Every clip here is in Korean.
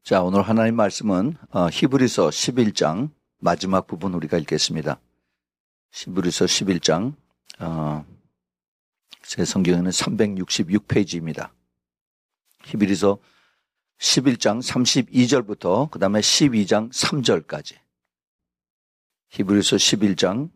자, 오늘 하나님 말씀은 히브리서 11장 마지막 부분 우리가 읽겠습니다. 히브리서 11장 제 성경에는 366페이지입니다. 히브리서 11장 32절부터 그 다음에 12장 3절까지 히브리서 11장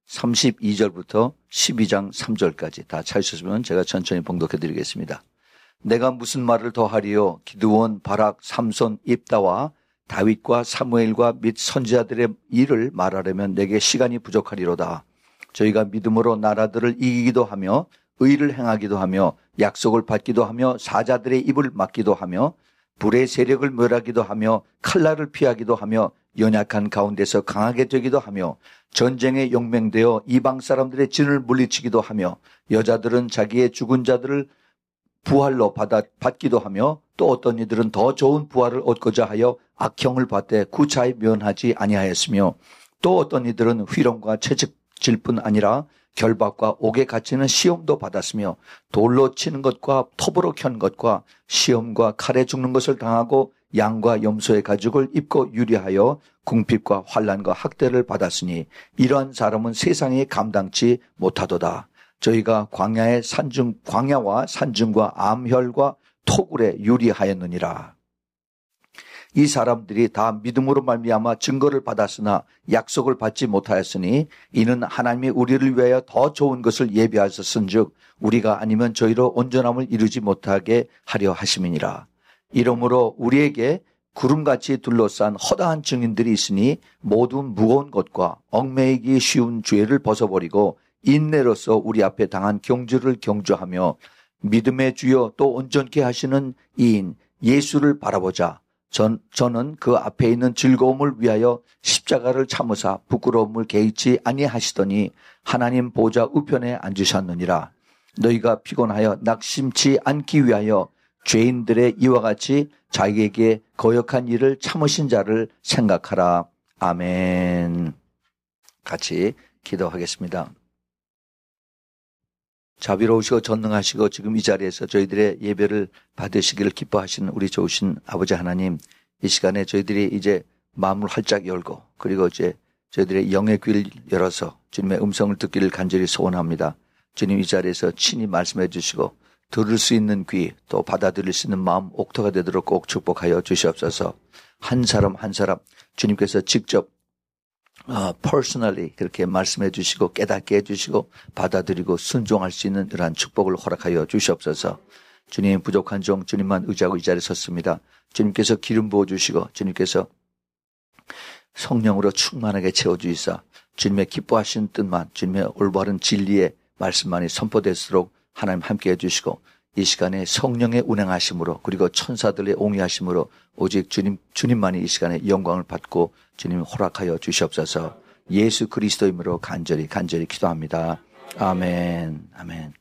32절부터 12장 3절까지 다 찾으셨으면 제가 천천히 봉독해 드리겠습니다. 내가 무슨 말을 더하리요? 기드온, 바락, 삼손, 입다와 다윗과 사무엘과 및 선지자들의 일을 말하려면 내게 시간이 부족하리로다. 저희가 믿음으로 나라들을 이기기도 하며 의를 행하기도 하며 약속을 받기도 하며 사자들의 입을 막기도 하며 불의 세력을 멸하기도 하며 칼날을 피하기도 하며 연약한 가운데서 강하게 되기도 하며 전쟁에 용맹되어 이방 사람들의 진을 물리치기도 하며 여자들은 자기의 죽은 자들을 부활로 받기도 하며 또 어떤 이들은 더 좋은 부활을 얻고자 하여 악형을 받되 구차히 면하지 아니하였으며 또 어떤 이들은 희롱과 채찍질 뿐 아니라 결박과 옥에 갇히는 시험도 받았으며 돌로 치는 것과 톱으로 켠 것과 시험과 칼에 죽는 것을 당하고 양과 염소의 가죽을 입고 유리하여 궁핍과 환난과 학대를 받았으니 이러한 사람은 세상에 감당치 못하도다. 저희가 광야와 산중과 암혈과 토굴에 유리하였느니라. 이 사람들이 다 믿음으로 말미암아 증거를 받았으나 약속을 받지 못하였으니 이는 하나님이 우리를 위하여 더 좋은 것을 예비하셨은즉 우리가 아니면 저희로 온전함을 이루지 못하게 하려 하심이니라. 이러므로 우리에게 구름같이 둘러싼 허다한 증인들이 있으니 모두 무거운 것과 얽매이기 쉬운 죄를 벗어버리고 인내로서 우리 앞에 당한 경주를 경주하며 믿음의 주여 또 온전케 하시는 이인 예수를 바라보자. 저는 그 앞에 있는 즐거움을 위하여 십자가를 참으사 부끄러움을 개의치 아니하시더니 하나님 보좌 우편에 앉으셨느니라. 너희가 피곤하여 낙심치 않기 위하여 죄인들의 이와 같이 자기에게 거역한 일을 참으신 자를 생각하라. 아멘. 같이 기도하겠습니다. 자비로우시고 전능하시고 지금 이 자리에서 저희들의 예배를 받으시기를 기뻐하시는 우리 좋으신 아버지 하나님, 이 시간에 저희들이 이제 마음을 활짝 열고 그리고 이제 저희들의 영의 귀를 열어서 주님의 음성을 듣기를 간절히 소원합니다. 주님 이 자리에서 친히 말씀해 주시고 들을 수 있는 귀 또 받아들일 수 있는 마음 옥토가 되도록 꼭 축복하여 주시옵소서. 한 사람 한 사람 주님께서 직접 personally 그렇게 말씀해 주시고 깨닫게 해 주시고 받아들이고 순종할 수 있는 이러한 축복을 허락하여 주시옵소서. 주님 부족한 종 주님만 의지하고 이 자리에 섰습니다. 주님께서 기름 부어 주시고 주님께서 성령으로 충만하게 채워주시사 주님의 기뻐하신 뜻만 주님의 올바른 진리의 말씀만이 선포될수록 하나님 함께 해주시고 이 시간에 성령의 운행하심으로 그리고 천사들의 옹이하심으로 오직 주님만이 이 시간에 영광을 받고 주님 허락하여 주시옵소서. 예수 그리스도 이름으로 간절히 기도합니다. 아멘. 아멘.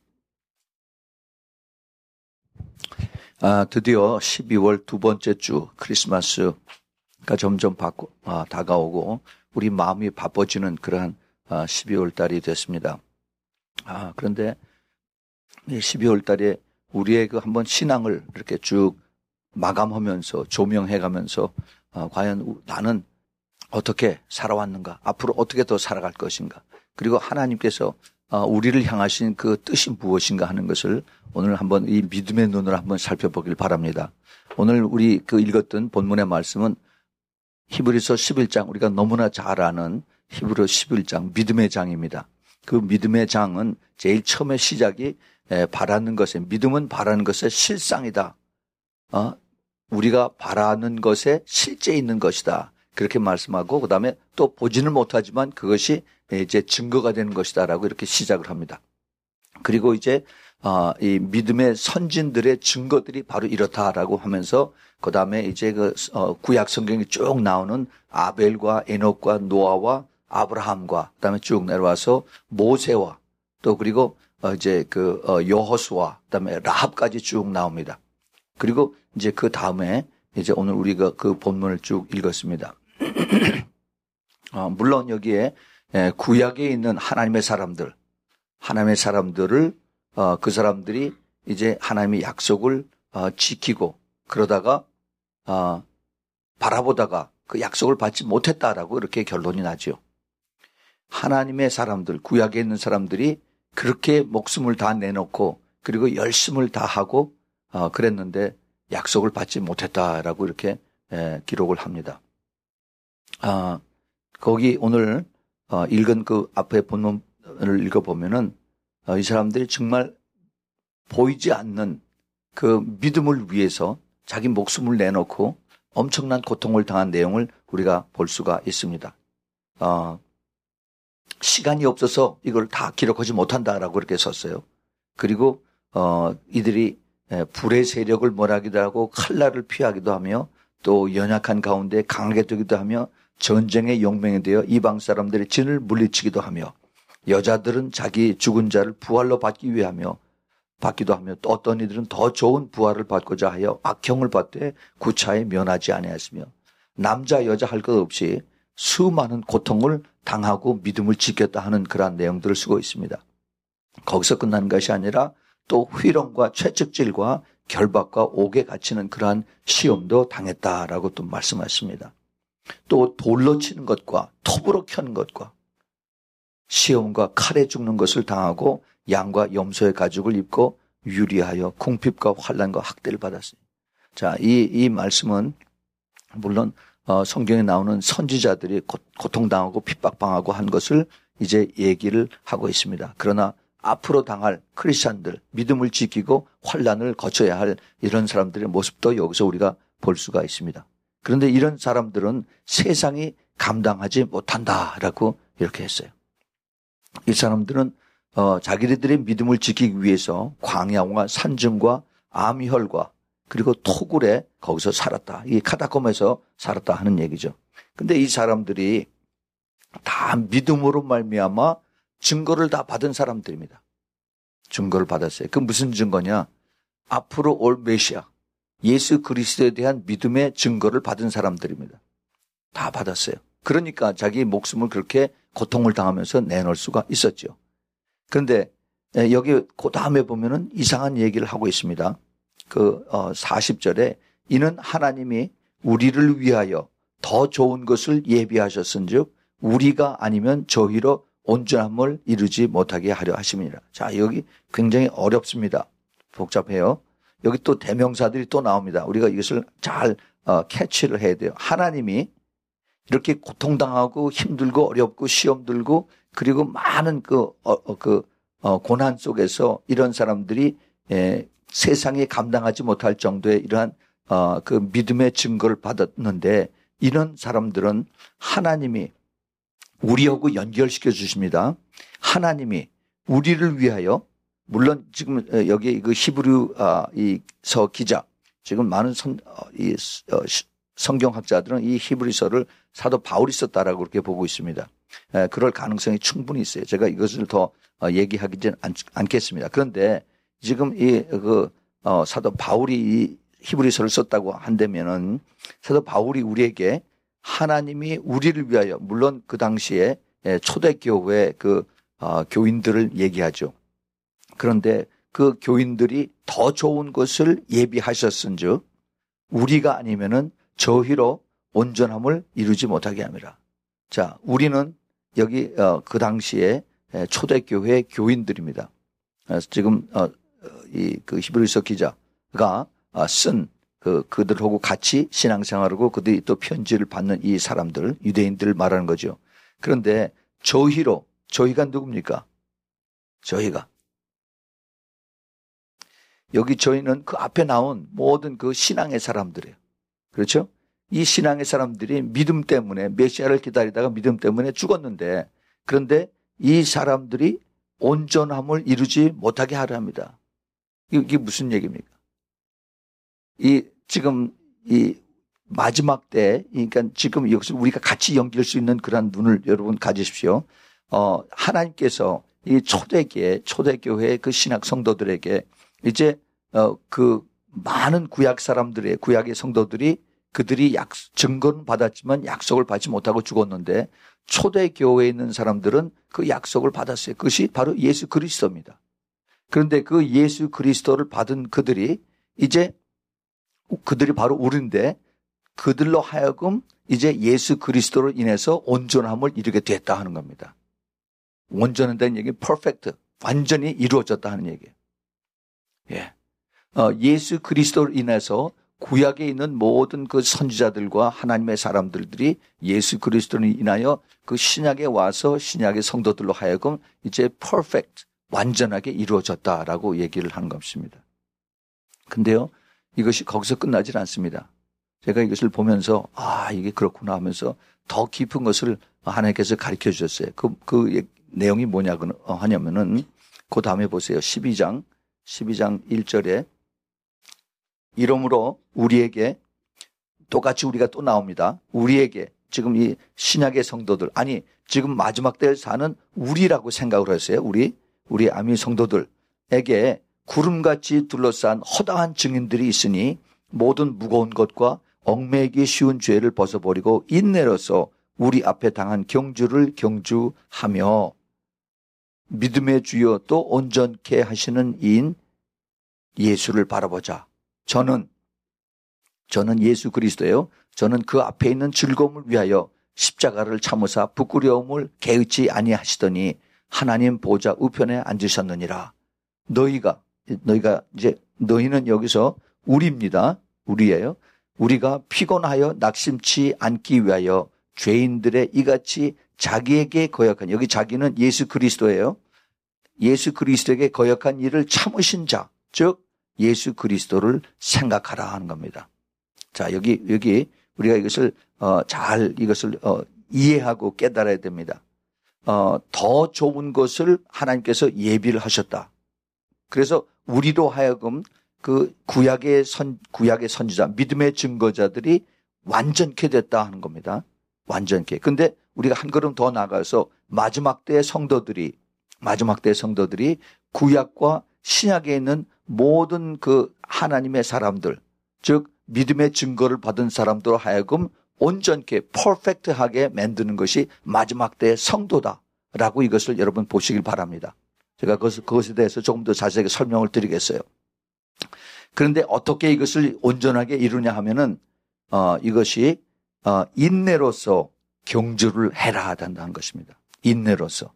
드디어 12월 두 번째 주 크리스마스가 점점 다가오고 우리 마음이 바빠지는 그러한 12월 달이 됐습니다. 그런데 이 12월 달에 우리의 그 한번 신앙을 이렇게 쭉 마감하면서 조명해가면서 과연 나는 어떻게 살아왔는가, 앞으로 어떻게 더 살아갈 것인가, 그리고 하나님께서 우리를 향하신 그 뜻이 무엇인가 하는 것을 오늘 한번 이 믿음의 눈으로 한번 살펴보길 바랍니다. 오늘 우리 그 읽었던 본문의 말씀은 히브리서 11장, 우리가 너무나 잘 아는 히브리서 11장 믿음의 장입니다. 그 믿음의 장은 제일 처음에 시작이 바라는 것에, 믿음은 바라는 것의 실상이다. 우리가 바라는 것에 실제 있는 것이다. 그렇게 말씀하고 그 다음에 또 보지는 못하지만 그것이 이제 증거가 되는 것이다라고 이렇게 시작을 합니다. 그리고 이제 이 믿음의 선진들의 증거들이 바로 이렇다라고 하면서 그 다음에 이제 그 구약 성경이 쭉 나오는 아벨과 에녹과 노아와 아브라함과 그 다음에 쭉 내려와서 모세와 또 그리고 이제 그 여호수아 그 다음에 라합까지 쭉 나옵니다. 그리고 이제 그 다음에 이제 오늘 우리가 그 본문을 쭉 읽었습니다. 물론 여기에 구약에 있는 하나님의 사람들을 그 사람들이 이제 하나님의 약속을 지키고 그러다가 바라보다가 그 약속을 받지 못했다라고 이렇게 결론이 나죠. 하나님의 사람들, 구약에 있는 사람들이 그렇게 목숨을 다 내놓고 그리고 열심을 다하고 그랬는데 약속을 받지 못했다라고 이렇게 기록을 합니다. 거기 오늘 읽은 그 앞에 본문을 읽어보면은 이 사람들이 정말 보이지 않는 그 믿음을 위해서 자기 목숨을 내놓고 엄청난 고통을 당한 내용을 우리가 볼 수가 있습니다. 시간이 없어서 이걸 다 기록하지 못한다라고 이렇게 썼어요. 그리고 이들이 불의 세력을 몰아하기도 하고 칼날을 피하기도 하며 또 연약한 가운데 강하게 되기도 하며 전쟁의 용맹이 되어 이방 사람들의 진을 물리치기도 하며 여자들은 자기 죽은 자를 부활로 받기도 하며 또 어떤 이들은 더 좋은 부활을 받고자 하여 악형을 받되 구차에 면하지 아니하였으며 남자 여자 할 것 없이 수많은 고통을 당하고 믿음을 지켰다 하는 그러한 내용들을 쓰고 있습니다. 거기서 끝난 것이 아니라 또 회령과 채찍질과 결박과 옥에 갇히는 그러한 시험도 당했다라고 또 말씀하십니다. 또 돌로 치는 것과 톱으로 켜는 것과 시험과 칼에 죽는 것을 당하고 양과 염소의 가죽을 입고 유리하여 궁핍과 환난과 학대를 받았어요. 자, 이 말씀은 물론 성경에 나오는 선지자들이 고통당하고 핍박당하고 한 것을 이제 얘기를 하고 있습니다. 그러나 앞으로 당할 크리스찬들, 믿음을 지키고 환난을 거쳐야 할 이런 사람들의 모습도 여기서 우리가 볼 수가 있습니다. 그런데 이런 사람들은 세상이 감당하지 못한다라고 이렇게 했어요. 이 사람들은 자기들의 믿음을 지키기 위해서 광야와 산중과 암혈과 그리고 토굴에 거기서 살았다. 이 카타콤에서 살았다 하는 얘기죠. 근데 이 사람들이 다 믿음으로 말미암아 증거를 다 받은 사람들입니다. 증거를 받았어요. 그 무슨 증거냐? 앞으로 올 메시아, 예수 그리스도에 대한 믿음의 증거를 받은 사람들입니다. 다 받았어요. 그러니까 자기 목숨을 그렇게 고통을 당하면서 내놓을 수가 있었죠. 그런데 여기 그 다음에 보면은 이상한 얘기를 하고 있습니다. 그 40절에 이는 하나님이 우리를 위하여 더 좋은 것을 예비하셨은즉 우리가 아니면 저희로 온전함을 이루지 못하게 하려 하심이니라. 자, 여기 굉장히 어렵습니다. 복잡해요. 여기 또 대명사들이 또 나옵니다. 우리가 이것을 잘 캐치를 해야 돼요. 하나님이 이렇게 고통당하고 힘들고 어렵고 시험 들고 그리고 많은 고난 속에서 이런 사람들이 세상에 감당하지 못할 정도의 이러한 그 믿음의 증거를 받았는데 이런 사람들은 하나님이 우리하고 연결시켜 주십니다. 하나님이 우리를 위하여 물론 지금 여기 그 히브리 서 기자 지금 많은 성경학자들은 이 히브리서를 사도 바울이 썼다라고 그렇게 보고 있습니다. 그럴 가능성이 충분히 있어요. 제가 이것을 더 얘기하기는 않겠습니다. 그런데 지금 사도 바울이 이 히브리서를 썼다고 한다면은 사도 바울이 우리에게 하나님이 우리를 위하여 물론 그 당시에 초대교회 교인들을 얘기하죠. 그런데 그 교인들이 더 좋은 것을 예비하셨은즉 우리가 아니면은 저희로 온전함을 이루지 못하게 합니다. 자, 우리는 여기 그 당시에 초대교회 교인들입니다. 지금 그 히브리서 기자가 쓴 그들하고 같이 신앙생활하고 그들이 또 편지를 받는 이 사람들, 유대인들을 말하는 거죠. 그런데 저희가 누굽니까? 저희가. 여기 저희는 그 앞에 나온 모든 그 신앙의 사람들이에요. 그렇죠? 이 신앙의 사람들이 믿음 때문에 메시아를 기다리다가 믿음 때문에 죽었는데 그런데 이 사람들이 온전함을 이루지 못하게 하려 합니다. 이게 무슨 얘기입니까? 지금 이 마지막 때, 그러니까 지금 여기서 우리가 같이 연결할 수 있는 그런 눈을 여러분 가지십시오. 하나님께서 이 초대교회 그 신학 성도들에게 이제 그 많은 구약의 성도들이 그들이 증거는 받았지만 약속을 받지 못하고 죽었는데 초대교회에 있는 사람들은 그 약속을 받았어요. 그것이 바로 예수 그리스도입니다. 그런데 그 예수 그리스도를 받은 그들이 이제 그들이 바로 우리인데 그들로 하여금 이제 예수 그리스도로 인해서 온전함을 이루게 됐다 하는 겁니다. 온전하다는 얘기는 퍼펙트, 완전히 이루어졌다 하는 얘기예요. 예. 예수 그리스도로 인해서 구약에 있는 모든 그 선지자들과 하나님의 사람들이 예수 그리스도로 인하여 그 신약에 와서 신약의 성도들로 하여금 이제 퍼펙트, 완전하게 이루어졌다라고 얘기를 하는 것입니다. 근데요, 이것이 거기서 끝나질 않습니다. 제가 이것을 보면서 이게 그렇구나 하면서 더 깊은 것을 하나님께서 가르쳐 주셨어요. 그 내용이 뭐냐고 하냐면은 그 다음에 보세요. 12장 1절에 이러므로 우리에게 똑같이 우리가 또 나옵니다. 우리에게 지금 이 신약의 성도들, 아니 지금 마지막 때에 사는 우리라고 생각을 했어요. 우리 아미 성도들에게 구름같이 둘러싼 허다한 증인들이 있으니 모든 무거운 것과 얽매이기 쉬운 죄를 벗어버리고 인내로서 우리 앞에 당한 경주를 경주하며 믿음의 주여 또 온전케 하시는 이인 예수를 바라보자. 저는 예수 그리스도예요. 저는 그 앞에 있는 즐거움을 위하여 십자가를 참으사 부끄러움을 개의치 아니하시더니 하나님 보좌 우편에 앉으셨느니라. 너희는 여기서 우리입니다. 우리예요. 우리가 피곤하여 낙심치 않기 위하여 죄인들의 이같이 자기에게 거역한, 여기 자기는 예수 그리스도예요. 예수 그리스도에게 거역한 일을 참으신 자, 즉 예수 그리스도를 생각하라 하는 겁니다. 자, 여기 우리가 이것을 잘 이해하고 깨달아야 됩니다. 더 좋은 것을 하나님께서 예비를 하셨다. 그래서 우리로 하여금 그 구약의 선지자, 믿음의 증거자들이 완전케 됐다 하는 겁니다. 완전케. 근데 우리가 한 걸음 더 나가서 마지막 때의 성도들이 구약과 신약에 있는 모든 그 하나님의 사람들, 즉 믿음의 증거를 받은 사람들로 하여금 온전케, 퍼펙트하게 만드는 것이 마지막 때의 성도다라고 이것을 여러분 보시길 바랍니다. 제가 그것에 대해서 조금 더 자세하게 설명을 드리겠어요. 그런데 어떻게 이것을 온전하게 이루냐 하면은 이것이 인내로서 경주를 해라 한다는 것입니다. 인내로서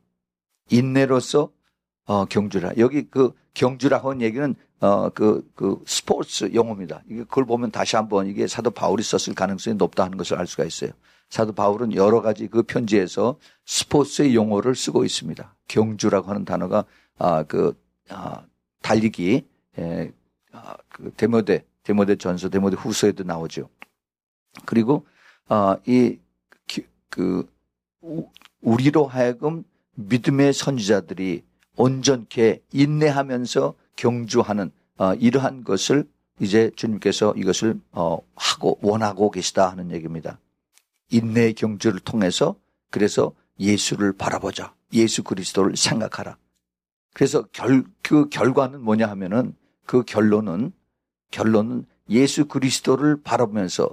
경주라. 여기 그 경주라고 하는 얘기는 그 스포츠 용어입니다. 그걸 보면 다시 한번 이게 사도 바울이 썼을 가능성이 높다 하는 것을 알 수가 있어요. 사도 바울은 여러 가지 그 편지에서 스포츠의 용어를 쓰고 있습니다. 경주라고 하는 단어가 달리기, 그 데모데 전서, 데모데 후서에도 나오죠. 그리고 우리로 하여금 믿음의 선지자들이 온전케 인내하면서 경주하는 이러한 것을 이제 주님께서 이것을 원하고 계시다 하는 얘기입니다. 인내의 경주를 통해서 그래서 예수를 바라보자. 예수 그리스도를 생각하라. 그래서 그 결과는 뭐냐 하면은 그 결론은 예수 그리스도를 바라보면서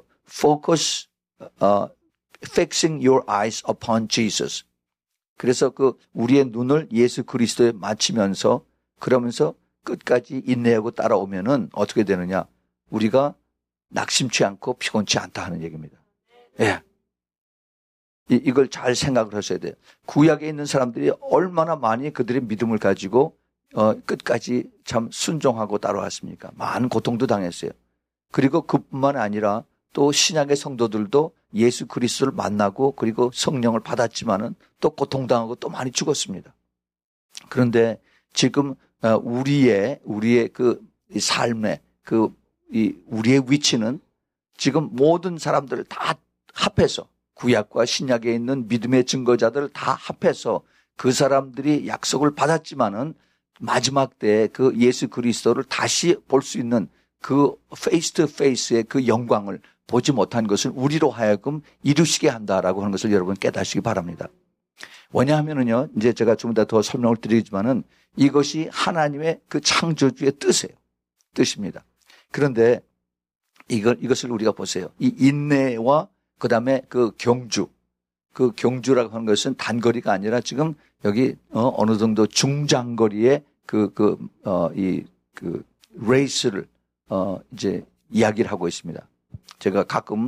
fixing your eyes upon Jesus. 그래서 우리의 눈을 예수 그리스도에 맞추면서 그러면서 끝까지 인내하고 따라오면은 어떻게 되느냐? 우리가 낙심치 않고 피곤치 않다 하는 얘기입니다. 예. 이걸 잘 생각을 하셔야 돼요. 구약에 있는 사람들이 얼마나 많이 그들의 믿음을 가지고 끝까지 참 순종하고 따라왔습니까? 많은 고통도 당했어요. 그리고 그뿐만 아니라 또 신약의 성도들도 예수 그리스도를 만나고 그리고 성령을 받았지만은 또 고통당하고 또 많이 죽었습니다. 그런데 지금 우리의 그 삶의 우리의 위치는 지금 모든 사람들을 다 합해서 구약과 신약에 있는 믿음의 증거자들을 다 합해서 그 사람들이 약속을 받았지만은 마지막 때에 그 예수 그리스도를 다시 볼 수 있는 그 페이스 투 페이스의 그 영광을 보지 못한 것을 우리로 하여금 이루시게 한다라고 하는 것을 여러분 깨닫시기 바랍니다. 왜냐하면은요, 이제 제가 좀 더 설명을 드리지만은 이것이 하나님의 그 창조주의 뜻입니다. 그런데 이것을 우리가 보세요. 이 인내와 그 다음에 그 경주라고 하는 것은 단거리가 아니라 지금 여기 어느 정도 중장거리의 레이스를 이제 이야기를 하고 있습니다. 제가 가끔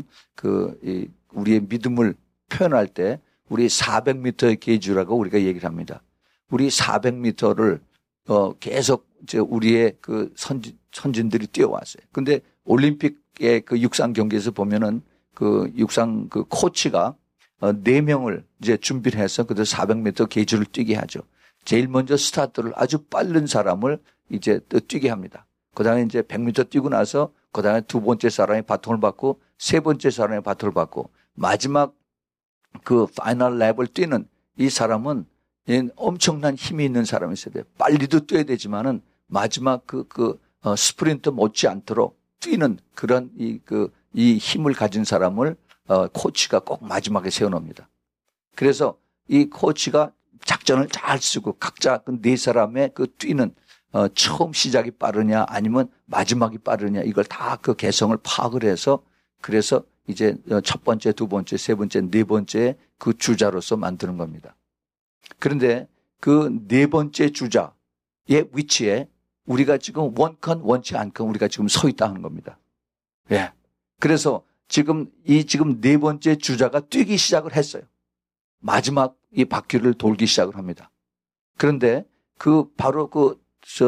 우리의 믿음을 표현할 때 우리 400m의 계주라고 우리가 얘기를 합니다. 우리 400m를 계속 우리의 그 선진들이 뛰어왔어요. 근데 올림픽의 그 육상 경기에서 보면은 그 육상 그 코치가 4명을 이제 준비를 해서 그들 400m 계주를 뛰게 하죠. 제일 먼저 스타트를 아주 빠른 사람을 이제 또 뛰게 합니다. 그 다음에 이제 100m 뛰고 나서 그 다음에 두 번째 사람이 바통을 받고 세 번째 사람이 바통을 받고 마지막 그 파이널 랩을 뛰는 이 사람은 엄청난 힘이 있는 사람이 있어야 돼요. 빨리도 뛰어야 되지만은 마지막 스프린트 못지 않도록 뛰는 그런 이 힘을 가진 사람을 코치가 꼭 마지막에 세워놓습니다. 그래서 이 코치가 작전을 잘 쓰고 각자 그 네 사람의 그 뛰는 처음 시작이 빠르냐 아니면 마지막이 빠르냐 이걸 다 그 개성을 파악을 해서 그래서 이제 첫 번째, 두 번째, 세 번째, 네 번째 그 주자로서 만드는 겁니다. 그런데 그 네 번째 주자의 위치에 우리가 지금 원컨 원치 않건 우리가 지금 서 있다는 겁니다. 예. 그래서 지금 네 번째 주자가 뛰기 시작을 했어요. 마지막 이 바퀴를 돌기 시작을 합니다. 그런데 바로 그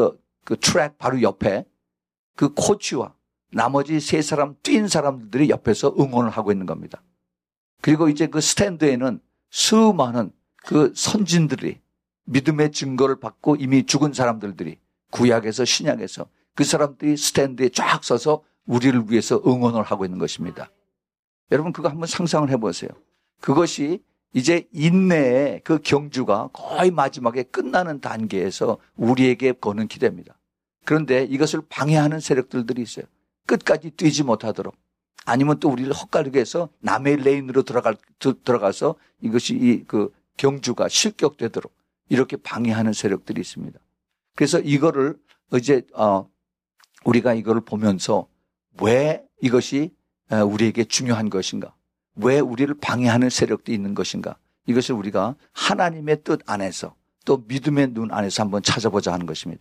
트랙 바로 옆에 그 코치와 나머지 세 사람 뛴 사람들이 옆에서 응원을 하고 있는 겁니다. 그리고 이제 그 스탠드에는 수많은 그 선진들이 믿음의 증거를 받고 이미 죽은 사람들이 구약에서 신약에서 그 사람들이 스탠드에 쫙 서서 우리를 위해서 응원을 하고 있는 것입니다. 여러분 그거 한번 상상을 해보세요. 그것이 이제 인내의 그 경주가 거의 마지막에 끝나는 단계에서 우리에게 거는 기대입니다. 그런데 이것을 방해하는 세력들이 있어요. 끝까지 뛰지 못하도록 아니면 또 우리를 헛가르게 해서 남의 레인으로 들어가서 이것이 그 경주가 실격되도록 이렇게 방해하는 세력들이 있습니다. 그래서 이거를 이제 우리가 이거를 보면서 왜 이것이 우리에게 중요한 것인가? 왜 우리를 방해하는 세력도 있는 것인가? 이것을 우리가 하나님의 뜻 안에서 또 믿음의 눈 안에서 한번 찾아보자 하는 것입니다.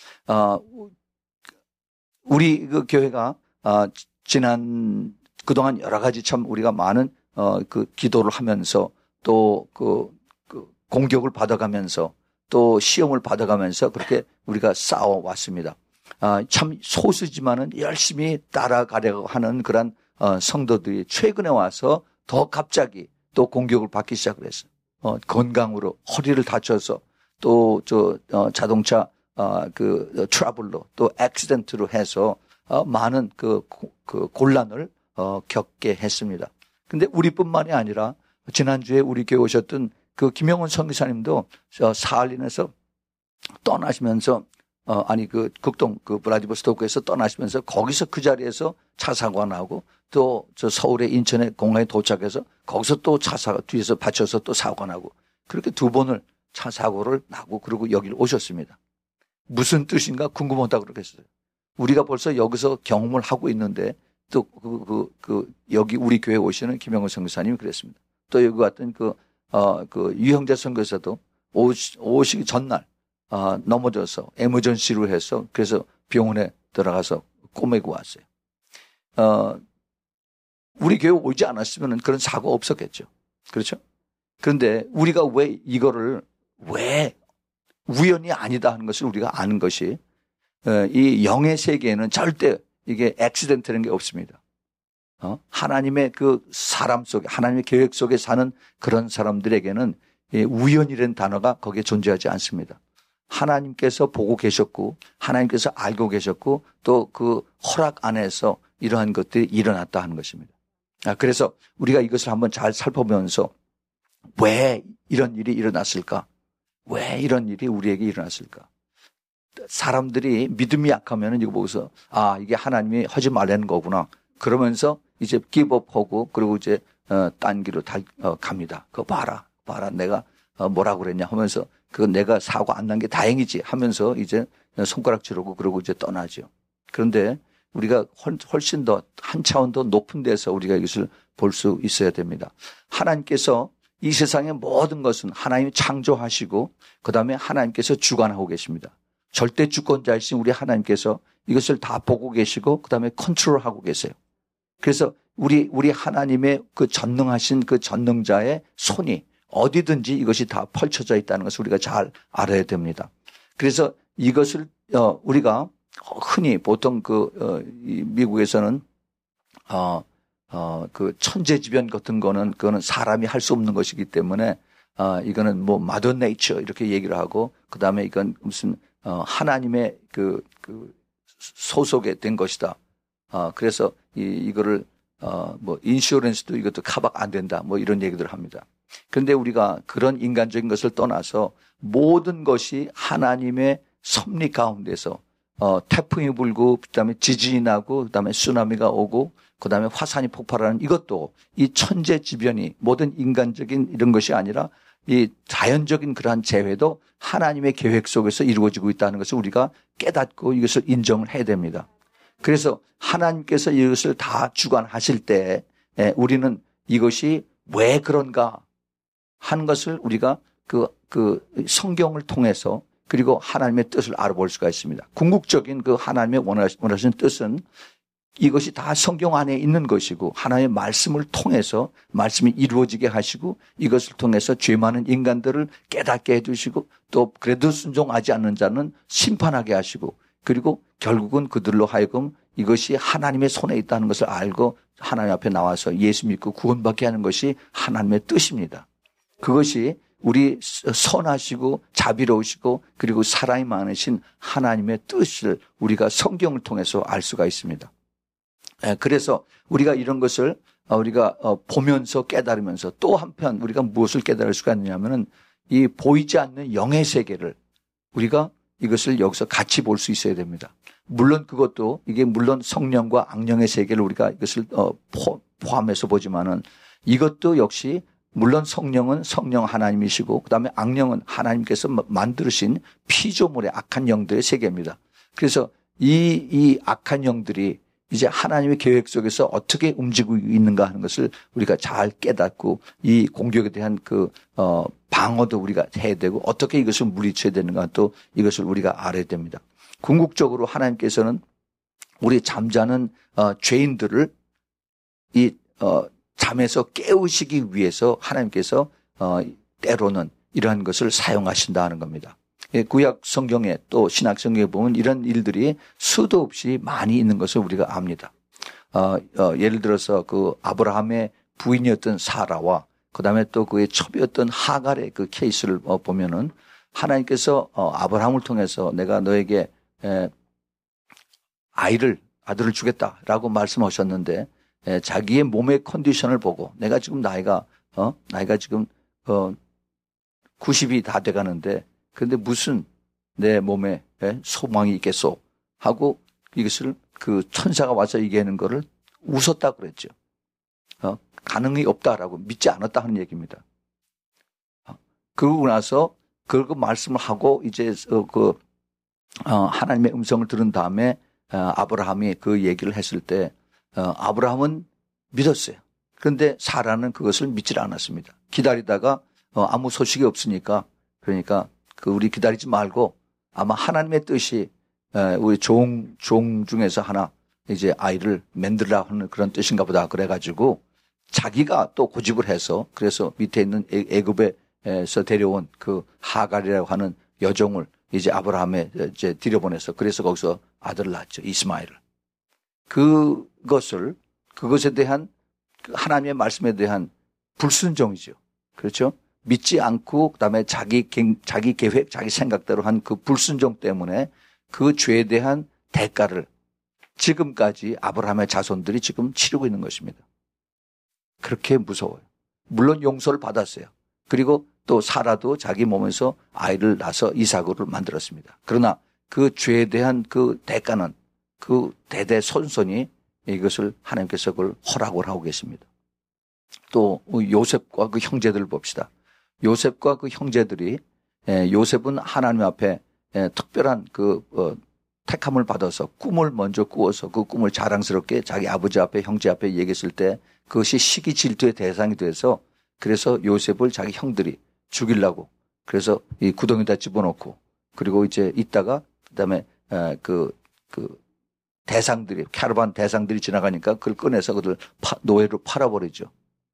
우리 그 교회가 그동안 여러 가지 참 우리가 많은 그 기도를 하면서 또 그 공격을 받아가면서 또 시험을 받아가면서 그렇게 우리가 싸워왔습니다. 참 소수지만은 열심히 따라가려고 하는 그런 성도들이 최근에 와서 더 갑자기 또 공격을 받기 시작을 했어요. 건강으로 허리를 다쳐서 또 자동차 그 트러블로 또 액시던트로 해서 많은 그 곤란을 겪게 했습니다. 근데 우리뿐만이 아니라 지난주에 우리 교회 오셨던 그 김영훈 선교사님도 사할린에서 떠나시면서 그 극동 그 브라디보스토크에서 떠나시면서 거기서 그 자리에서 차 사고가 나고 또 저 서울의 인천에 공항에 도착해서 거기서 또 차 사고 뒤에서 받쳐서 또 사고가 나고 그렇게 두 번을 차 사고를 나고 그리고 여기를 오셨습니다. 무슨 뜻인가 궁금하다고 그러겠어요. 우리가 벌써 여기서 경험을 하고 있는데 또 여기 우리 교회 오시는 김영호 선교사님이 그랬습니다. 또 여기 왔던 그 유형재 선교사도 오시기 전날 넘어져서 에머전시로 해서 그래서 병원에 들어가서 꼬매고 왔어요. 우리 교회 오지 않았으면 그런 사고 없었겠죠. 그렇죠? 그런데 우리가 왜 이거를 왜 우연이 아니다 하는 것을 우리가 아는 것이 이 영의 세계에는 절대 이게 액시던트라는 게 없습니다. 하나님의 그 사람 속에 하나님의 계획 속에 사는 그런 사람들에게는 우연이라는 단어가 거기에 존재하지 않습니다. 하나님께서 보고 계셨고 하나님께서 알고 계셨고 또 그 허락 안에서 이러한 것들이 일어났다 하는 것입니다. 그래서 우리가 이것을 한번 잘 살펴보면서 왜 이런 일이 일어났을까? 왜 이런 일이 우리에게 일어났을까? 사람들이 믿음이 약하면 이거 보고서 이게 하나님이 하지 말라는 거구나. 그러면서 이제 기법하고 그리고 이제 딴 길로 갑니다. 그거 봐라 내가 뭐라고 그랬냐 하면서 그 내가 사고 안 난 게 다행이지 하면서 이제 손가락 지르고 그러고 이제 떠나죠. 그런데 우리가 훨씬 더 한 차원 더 높은 데서 우리가 이것을 볼 수 있어야 됩니다. 하나님께서 이 세상의 모든 것은 하나님이 창조하시고 그다음에 하나님께서 주관하고 계십니다. 절대 주권자이신 우리 하나님께서 이것을 다 보고 계시고 그다음에 컨트롤하고 계세요. 그래서 우리 하나님의 그 전능하신 그 전능자의 손이 어디든지 이것이 다 펼쳐져 있다는 것을 우리가 잘 알아야 됩니다. 그래서 이것을 우리가 흔히 보통 이 미국에서는 그 천재지변 같은 그거는 사람이 할 수 없는 것이기 때문에 이거는 뭐 마더 네이처 이렇게 얘기를 하고, 그다음에 이건 무슨 하나님의 그 소속에 된 것이다. 그래서 이거를 뭐 인슈런스도 이것도 커버 안 된다. 뭐 이런 얘기들을 합니다. 그런데 우리가 그런 인간적인 것을 떠나서 모든 것이 하나님의 섭리 가운데서 태풍이 불고, 그다음에 지진이 나고, 그다음에 쓰나미가 오고, 그다음에 화산이 폭발하는 이것도 이 천재지변이 모든 인간적인 이런 것이 아니라 이 자연적인 그러한 재회도 하나님의 계획 속에서 이루어지고 있다는 것을 우리가 깨닫고 이것을 인정을 해야 됩니다. 그래서 하나님께서 이것을 다 주관하실 때 우리는 이것이 왜 그런가 하는 것을 우리가 그 성경을 통해서 그리고 하나님의 뜻을 알아볼 수가 있습니다. 궁극적인 그 하나님의 원하시는 뜻은 이것이 다 성경 안에 있는 것이고, 하나님의 말씀을 통해서 말씀이 이루어지게 하시고, 이것을 통해서 죄 많은 인간들을 깨닫게 해주시고, 또 그래도 순종하지 않는 자는 심판하게 하시고, 그리고 결국은 그들로 하여금 이것이 하나님의 손에 있다는 것을 알고 하나님 앞에 나와서 예수 믿고 구원받게 하는 것이 하나님의 뜻입니다. 그것이 우리 선하시고 자비로우시고 그리고 사랑이 많으신 하나님의 뜻을 우리가 성경을 통해서 알 수가 있습니다. 그래서 우리가 이런 것을 우리가 보면서 깨달으면서 또 한편 우리가 무엇을 깨달을 수가 있느냐면은 이 보이지 않는 영의 세계를 우리가 이것을 여기서 같이 볼 수 있어야 됩니다. 물론 그것도 이게 물론 성령과 악령의 세계를 우리가 이것을 포함해서 보지만은 이것도 역시 물론 성령은 성령 하나님이시고 그다음에 악령은 하나님께서 만드신 피조물의 악한 영들의 세계입니다. 그래서 이 악한 영들이 이제 하나님의 계획 속에서 어떻게 움직이고 있는가 하는 것을 우리가 잘 깨닫고 이 공격에 대한 방어도 우리가 해야 되고 어떻게 이것을 물리쳐야 되는가 또 이것을 우리가 알아야 됩니다. 궁극적으로 하나님께서는 우리 잠자는 죄인들을 잠에서 깨우시기 위해서 하나님께서 때로는 이러한 것을 사용하신다는 겁니다. 구약 성경에 또 신약 성경에 보면 이런 일들이 수도 없이 많이 있는 것을 우리가 압니다. 예를 들어서 그 아브라함의 부인이었던 사라와 그다음에 또 그의 첩이었던 하갈의 그 케이스를 보면은 하나님께서 아브라함을 통해서 내가 너에게 아들을 주겠다라고 말씀하셨는데 자기의 몸의 컨디션을 보고 내가 지금 나이가 지금 90이 다 돼가는데 그런데 무슨 내 몸에 소망이 있겠소 하고 이것을 그 천사가 와서 얘기하는 거를 웃었다 그랬죠. 가능이 없다라고 믿지 않았다 하는 얘기입니다. 그러고 나서 그 말씀을 하고 이제 하나님의 음성을 들은 다음에 아브라함이 그 얘기를 했을 때 아브라함은 믿었어요. 그런데 사라는 그것을 믿지 않았습니다. 기다리다가 아무 소식이 없으니까 그러니까 우리 기다리지 말고 아마 하나님의 뜻이 우리 종 중에서 하나 이제 아이를 만들라 하는 그런 뜻인가 보다 그래가지고 자기가 또 고집을 해서 그래서 밑에 있는 애굽에서 데려온 그 하갈이라고 하는 여종을 이제 아브라함에 이제 들여보내서 그래서 거기서 아들을 낳았죠. 이스마엘을. 그것에 대한 하나님의 말씀에 대한 불순종이죠. 그렇죠? 믿지 않고 그다음에 자기 계획, 자기 생각대로 한 그 불순종 때문에 그 죄에 대한 대가를 지금까지 아브라함의 자손들이 지금 치르고 있는 것입니다. 그렇게 무서워요. 물론 용서를 받았어요. 그리고 또 사라도 자기 몸에서 아이를 낳아서 이삭을 만들었습니다. 그러나 그 죄에 대한 그 대가는 그 대대손손이 이것을 하나님께서 그걸 허락을 하고 계십니다. 또 요셉과 그 형제들을 봅시다. 요셉과 그 형제들이 요셉은 하나님 앞에 특별한 택함을 받아서 꿈을 먼저 꾸어서 그 꿈을 자랑스럽게 자기 아버지 앞에 형제 앞에 얘기했을 때 그것이 시기 질투의 대상이 돼서 그래서 요셉을 자기 형들이 죽이려고 그래서 이 구덩이에다 집어넣고 그리고 이제 있다가 그다음에 대상들이, 캐러반 대상들이 지나가니까 그걸 꺼내서 그들 노예로 팔아버리죠.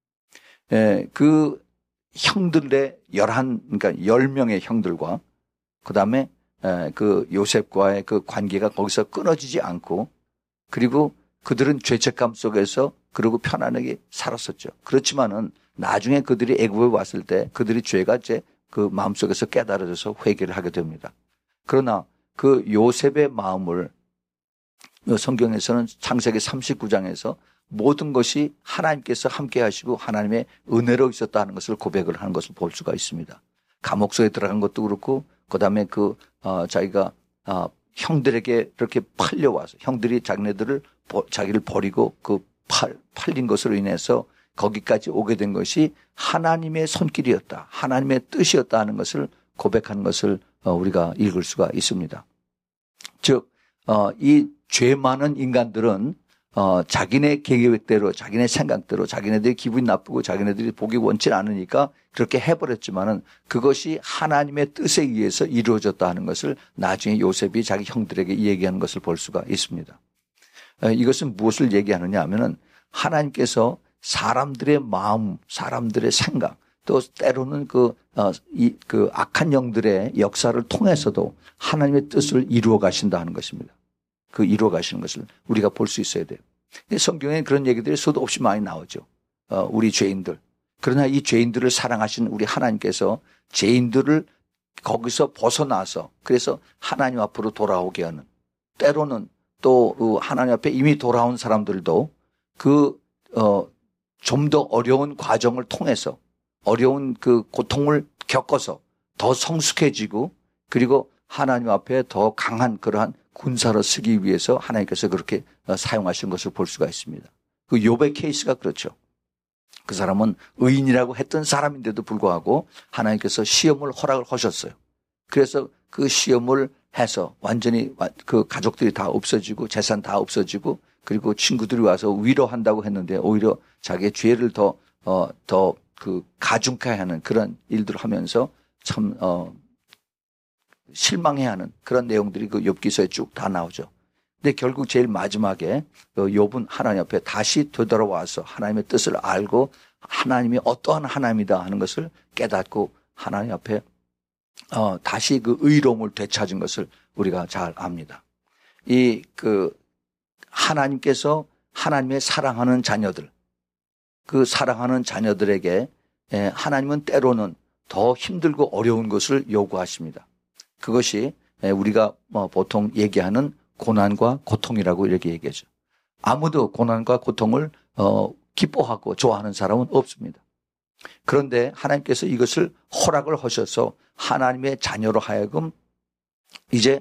그 형들의 그러니까 10명의 형들과 그 다음에 그 요셉과의 그 관계가 거기서 끊어지지 않고, 그리고 그들은 죄책감 속에서 그러고 편안하게 살았었죠. 그렇지만은 나중에 그들이 애굽에 왔을 때 그들이 죄가 이제 그 마음속에서 깨달아져서 회개를 하게 됩니다. 그러나 그 요셉의 마음을 성경에서는 창세기 39장에서 모든 것이 하나님께서 함께 하시고 하나님의 은혜로 있었다는 것을 고백을 하는 것을 볼 수가 있습니다. 감옥 속에 들어간 것도 그렇고, 그 다음에 자기가 형들에게 이렇게 팔려와서 형들이 자기를 버리고 팔린 것으로 인해서 거기까지 오게 된 것이 하나님의 손길이었다, 하나님의 뜻이었다 하는 것을 고백하는 것을 우리가 읽을 수가 있습니다. 즉, 이 죄 많은 인간들은 자기네 계획대로, 자기네 생각대로, 자기네들이 기분이 나쁘고 자기네들이 보기 원치 않으니까 그렇게 해버렸지만은 그것이 하나님의 뜻에 의해서 이루어졌다 하는 것을 나중에 요셉이 자기 형들에게 얘기하는 것을 볼 수가 있습니다. 이것은 무엇을 얘기하느냐 하면은 하나님께서 사람들의 마음, 사람들의 생각, 또 때로는 그 악한 영들의 역사를 통해서도 하나님의 뜻을 이루어 가신다 하는 것입니다. 그 이루어 가시는 것을 우리가 볼 수 있어야 돼요. 성경에 그런 얘기들이 수도 없이 많이 나오죠. 우리 죄인들. 그러나 이 죄인들을 사랑하신 우리 하나님께서 죄인들을 거기서 벗어나서 그래서 하나님 앞으로 돌아오게 하는, 때로는 또 하나님 앞에 이미 돌아온 사람들도 좀 더 어려운 과정을 통해서 어려운 그 고통을 겪어서 더 성숙해지고, 그리고 하나님 앞에 더 강한 그러한 군사로 쓰기 위해서 하나님께서 그렇게 사용하신 것을 볼 수가 있습니다. 그 욥의 케이스가 그렇죠. 그 사람은 의인이라고 했던 사람인데도 불구하고 하나님께서 시험을 허락을 하셨어요. 그래서 그 시험을 해서 완전히 그 가족들이 다 없어지고 재산 다 없어지고, 그리고 친구들이 와서 위로한다고 했는데 오히려 자기의 죄를 더 가중케 하는 그런 일들을 하면서 참 실망해하는 그런 내용들이 그 욥기서에 쭉 다 나오죠. 근데 결국 제일 마지막에 욥은 하나님 앞에 다시 되돌아와서 하나님의 뜻을 알고 하나님이 어떠한 하나님이다 하는 것을 깨닫고 하나님 앞에 다시 그 의로움을 되찾은 것을 우리가 잘 압니다. 하나님께서 하나님의 사랑하는 자녀들, 그 사랑하는 자녀들에게 하나님은 때로는 더 힘들고 어려운 것을 요구하십니다. 그것이 우리가 보통 얘기하는 고난과 고통이라고 이렇게 얘기하죠. 아무도 고난과 고통을 기뻐하고 좋아하는 사람은 없습니다. 그런데 하나님께서 이것을 허락을 하셔서 하나님의 자녀로 하여금 이제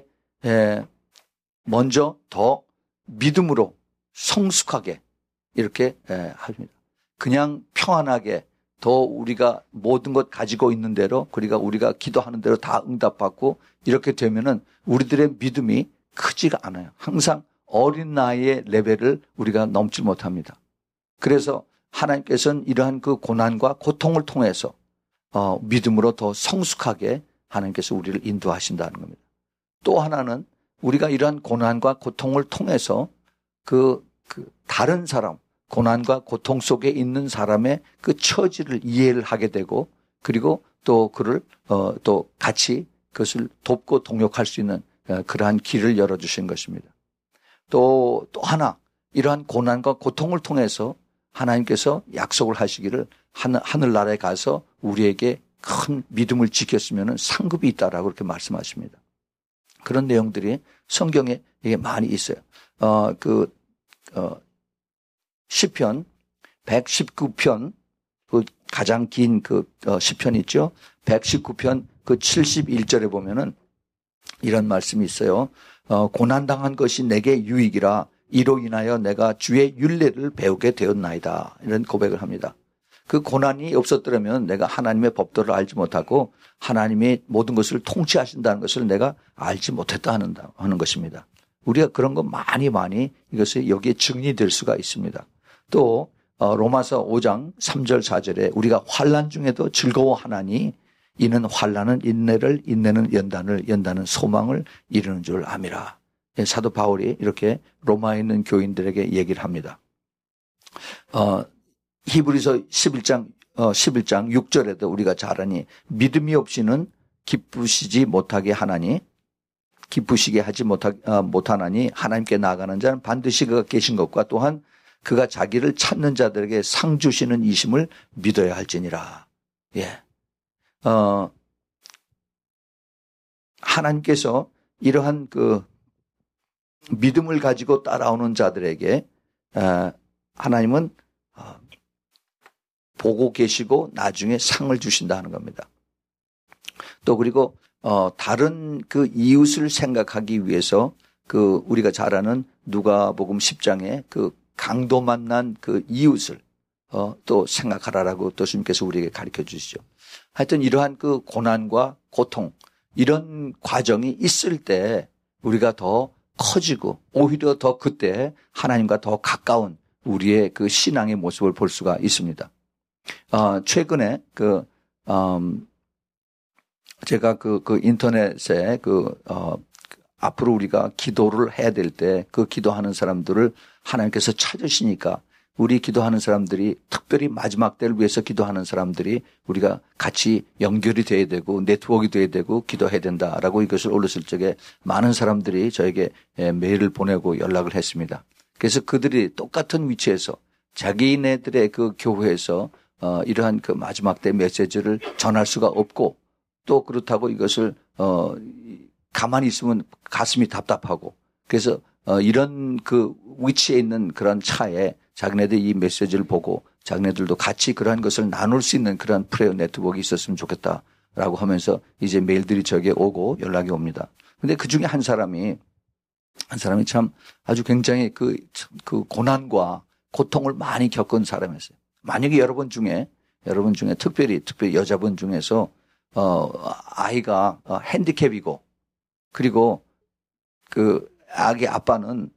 먼저 더 믿음으로 성숙하게 이렇게 합니다. 그냥 평안하게 더 우리가 모든 것 가지고 있는 대로, 그러니까 우리가 기도하는 대로 다 응답받고 이렇게 되면은 우리들의 믿음이 크지가 않아요. 항상 어린 나이의 레벨을 우리가 넘지 못합니다. 그래서 하나님께서는 이러한 그 고난과 고통을 통해서 믿음으로 더 성숙하게 하나님께서 우리를 인도하신다는 겁니다. 또 하나는 우리가 이러한 고난과 고통을 통해서 다른 사람, 고난과 고통 속에 있는 사람의 그 처지를 이해를 하게 되고, 그리고 또 그를 또 같이 그것을 돕고 동역할 수 있는 그러한 길을 열어주신 것입니다. 또 하나, 이러한 고난과 고통을 통해서 하나님께서 약속을 하시기를 하늘나라에 가서 우리에게 큰 믿음을 지켰으면 상급이 있다라고 그렇게 말씀하십니다. 그런 내용들이 성경에 많이 있어요. 시편 119편, 그 가장 긴 시편 있죠. 119편 71절에 보면은 이런 말씀이 있어요. 고난당한 것이 내게 유익이라 이로 인하여 내가 주의 율례를 배우게 되었나이다. 이런 고백을 합니다. 그 고난이 없었더라면 내가 하나님의 법도를 알지 못하고 하나님의 모든 것을 통치하신다는 것을 내가 알지 못했다 하는 것입니다. 우리가 그런 거 많이 이것이 여기에 증리될 수가 있습니다. 또 로마서 5장 3절 4절에 우리가 환난 중에도 즐거워하나니 이는 환난은 인내를, 인내는 연단을, 연단은 소망을 이루는 줄 암이라. 사도 바울이 이렇게 로마에 있는 교인들에게 얘기를 합니다. 히브리서 11장 6절에도 우리가 잘 아니 믿음이 없이는 기쁘시게 하지 못하나니 하나님께 나아가는 자는 반드시 그가 계신 것과 또한 그가 자기를 찾는 자들에게 상 주시는 이심을 믿어야 할지니라. 예. 하나님께서 이러한 그 믿음을 가지고 따라오는 자들에게 하나님은 보고 계시고 나중에 상을 주신다는 겁니다. 또 그리고 다른 그 이웃을 생각하기 위해서 그 우리가 잘 아는 누가복음 10장에 그 강도 만난 그 이웃을 또 생각하라라고 또 주님께서 우리에게 가르쳐 주시죠. 하여튼 이러한 그 고난과 고통 이런 과정이 있을 때 우리가 더 커지고 오히려 더 그때 하나님과 더 가까운 우리의 그 신앙의 모습을 볼 수가 있습니다. 최근에 제가 그 인터넷에 앞으로 우리가 기도를 해야 될 때 그 기도하는 사람들을 하나님께서 찾으시니까 우리 기도하는 사람들이 특별히 마지막 때를 위해서 기도하는 사람들이 우리가 같이 연결이 돼야 되고 네트워크가 돼야 되고 기도해야 된다라고 이것을 올렸을 적에 많은 사람들이 저에게 메일을 보내고 연락을 했습니다. 그래서 그들이 똑같은 위치에서 자기네들의 그 교회에서 이러한 그 마지막 때 메시지를 전할 수가 없고 또 그렇다고 이것을 가만히 있으면 가슴이 답답하고 그래서 이런 그 위치에 있는 그런 차에 자기네들 이 메시지를 보고 자기네들도 같이 그러한 것을 나눌 수 있는 그런 프레어 네트워크가 있었으면 좋겠다라고 하면서 이제 메일들이 저에게 오고 연락이 옵니다. 근데 그 중에 한 사람이 참 아주 굉장히 그 고난과 고통을 많이 겪은 사람이었어요. 만약에 여러분 중에 특별히 여자분 중에서 아이가 핸디캡이고 그리고 그 아기 아빠는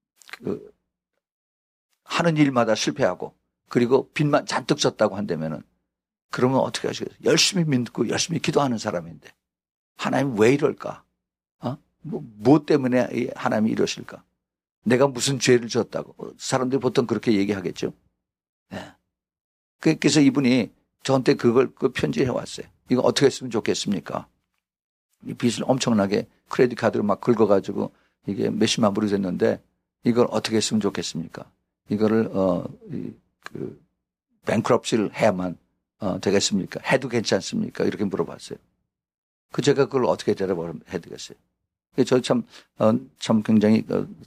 하는 일마다 실패하고 그리고 빚만 잔뜩 졌다고 한다면은 그러면 어떻게 하시겠어요? 열심히 믿고 열심히 기도하는 사람인데 하나님 왜 이럴까? 무엇 때문에 하나님이 이러실까? 내가 무슨 죄를 졌다고 사람들이 보통 그렇게 얘기하겠죠. 네. 그래서 이분이 저한테 그 편지해 왔어요. 이거 어떻게 했으면 좋겠습니까? 이 빚을 엄청나게 크레딧 카드로 막 긁어가지고 이게 몇십만 불이 됐는데 이걸 어떻게 했으면 좋겠습니까? 이거를 뱅크럽시를 해야만 되겠습니까? 해도 괜찮습니까? 이렇게 물어봤어요. 제가 그걸 어떻게 대답을 해드리겠어요? 저 참 굉장히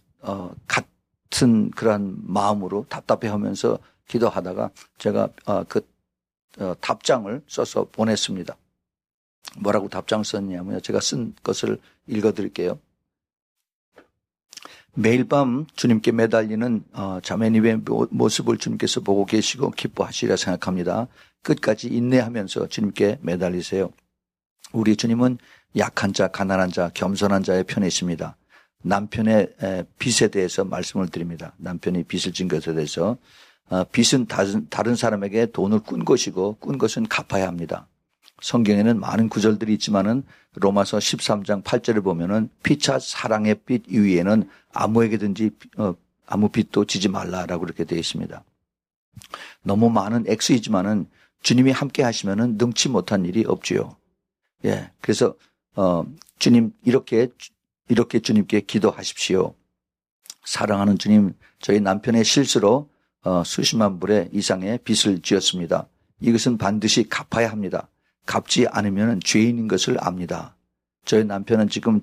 같은 그런 마음으로 답답해하면서 기도하다가 제가 답장을 써서 보냈습니다. 뭐라고 답장을 썼냐면요. 제가 쓴 것을 읽어드릴게요. 매일 밤 주님께 매달리는 자매님의 모습을 주님께서 보고 계시고 기뻐하시리라 생각합니다. 끝까지 인내하면서 주님께 매달리세요. 우리 주님은 약한 자, 가난한 자, 겸손한 자의 편에 있습니다. 남편의 빚에 대해서 말씀을 드립니다. 남편이 빚을 진 것에 대해서 빚은 다른 사람에게 돈을 꾼 것이고 꾼 것은 갚아야 합니다. 성경에는 많은 구절들이 있지만은 로마서 13장 8절을 보면은 피차 사랑의 빚 이외에는 아무에게든지 아무 빚도 지지 말라라고 이렇게 되어 있습니다. 너무 많은 액수이지만은 주님이 함께 하시면은 능치 못한 일이 없지요. 예, 그래서 주님 이렇게 주님께 기도하십시오. 사랑하는 주님, 저희 남편의 실수로 수십만 불의 이상의 빚을 지었습니다. 이것은 반드시 갚아야 합니다. 갚지 않으면 죄인인 것을 압니다. 저희 남편은 지금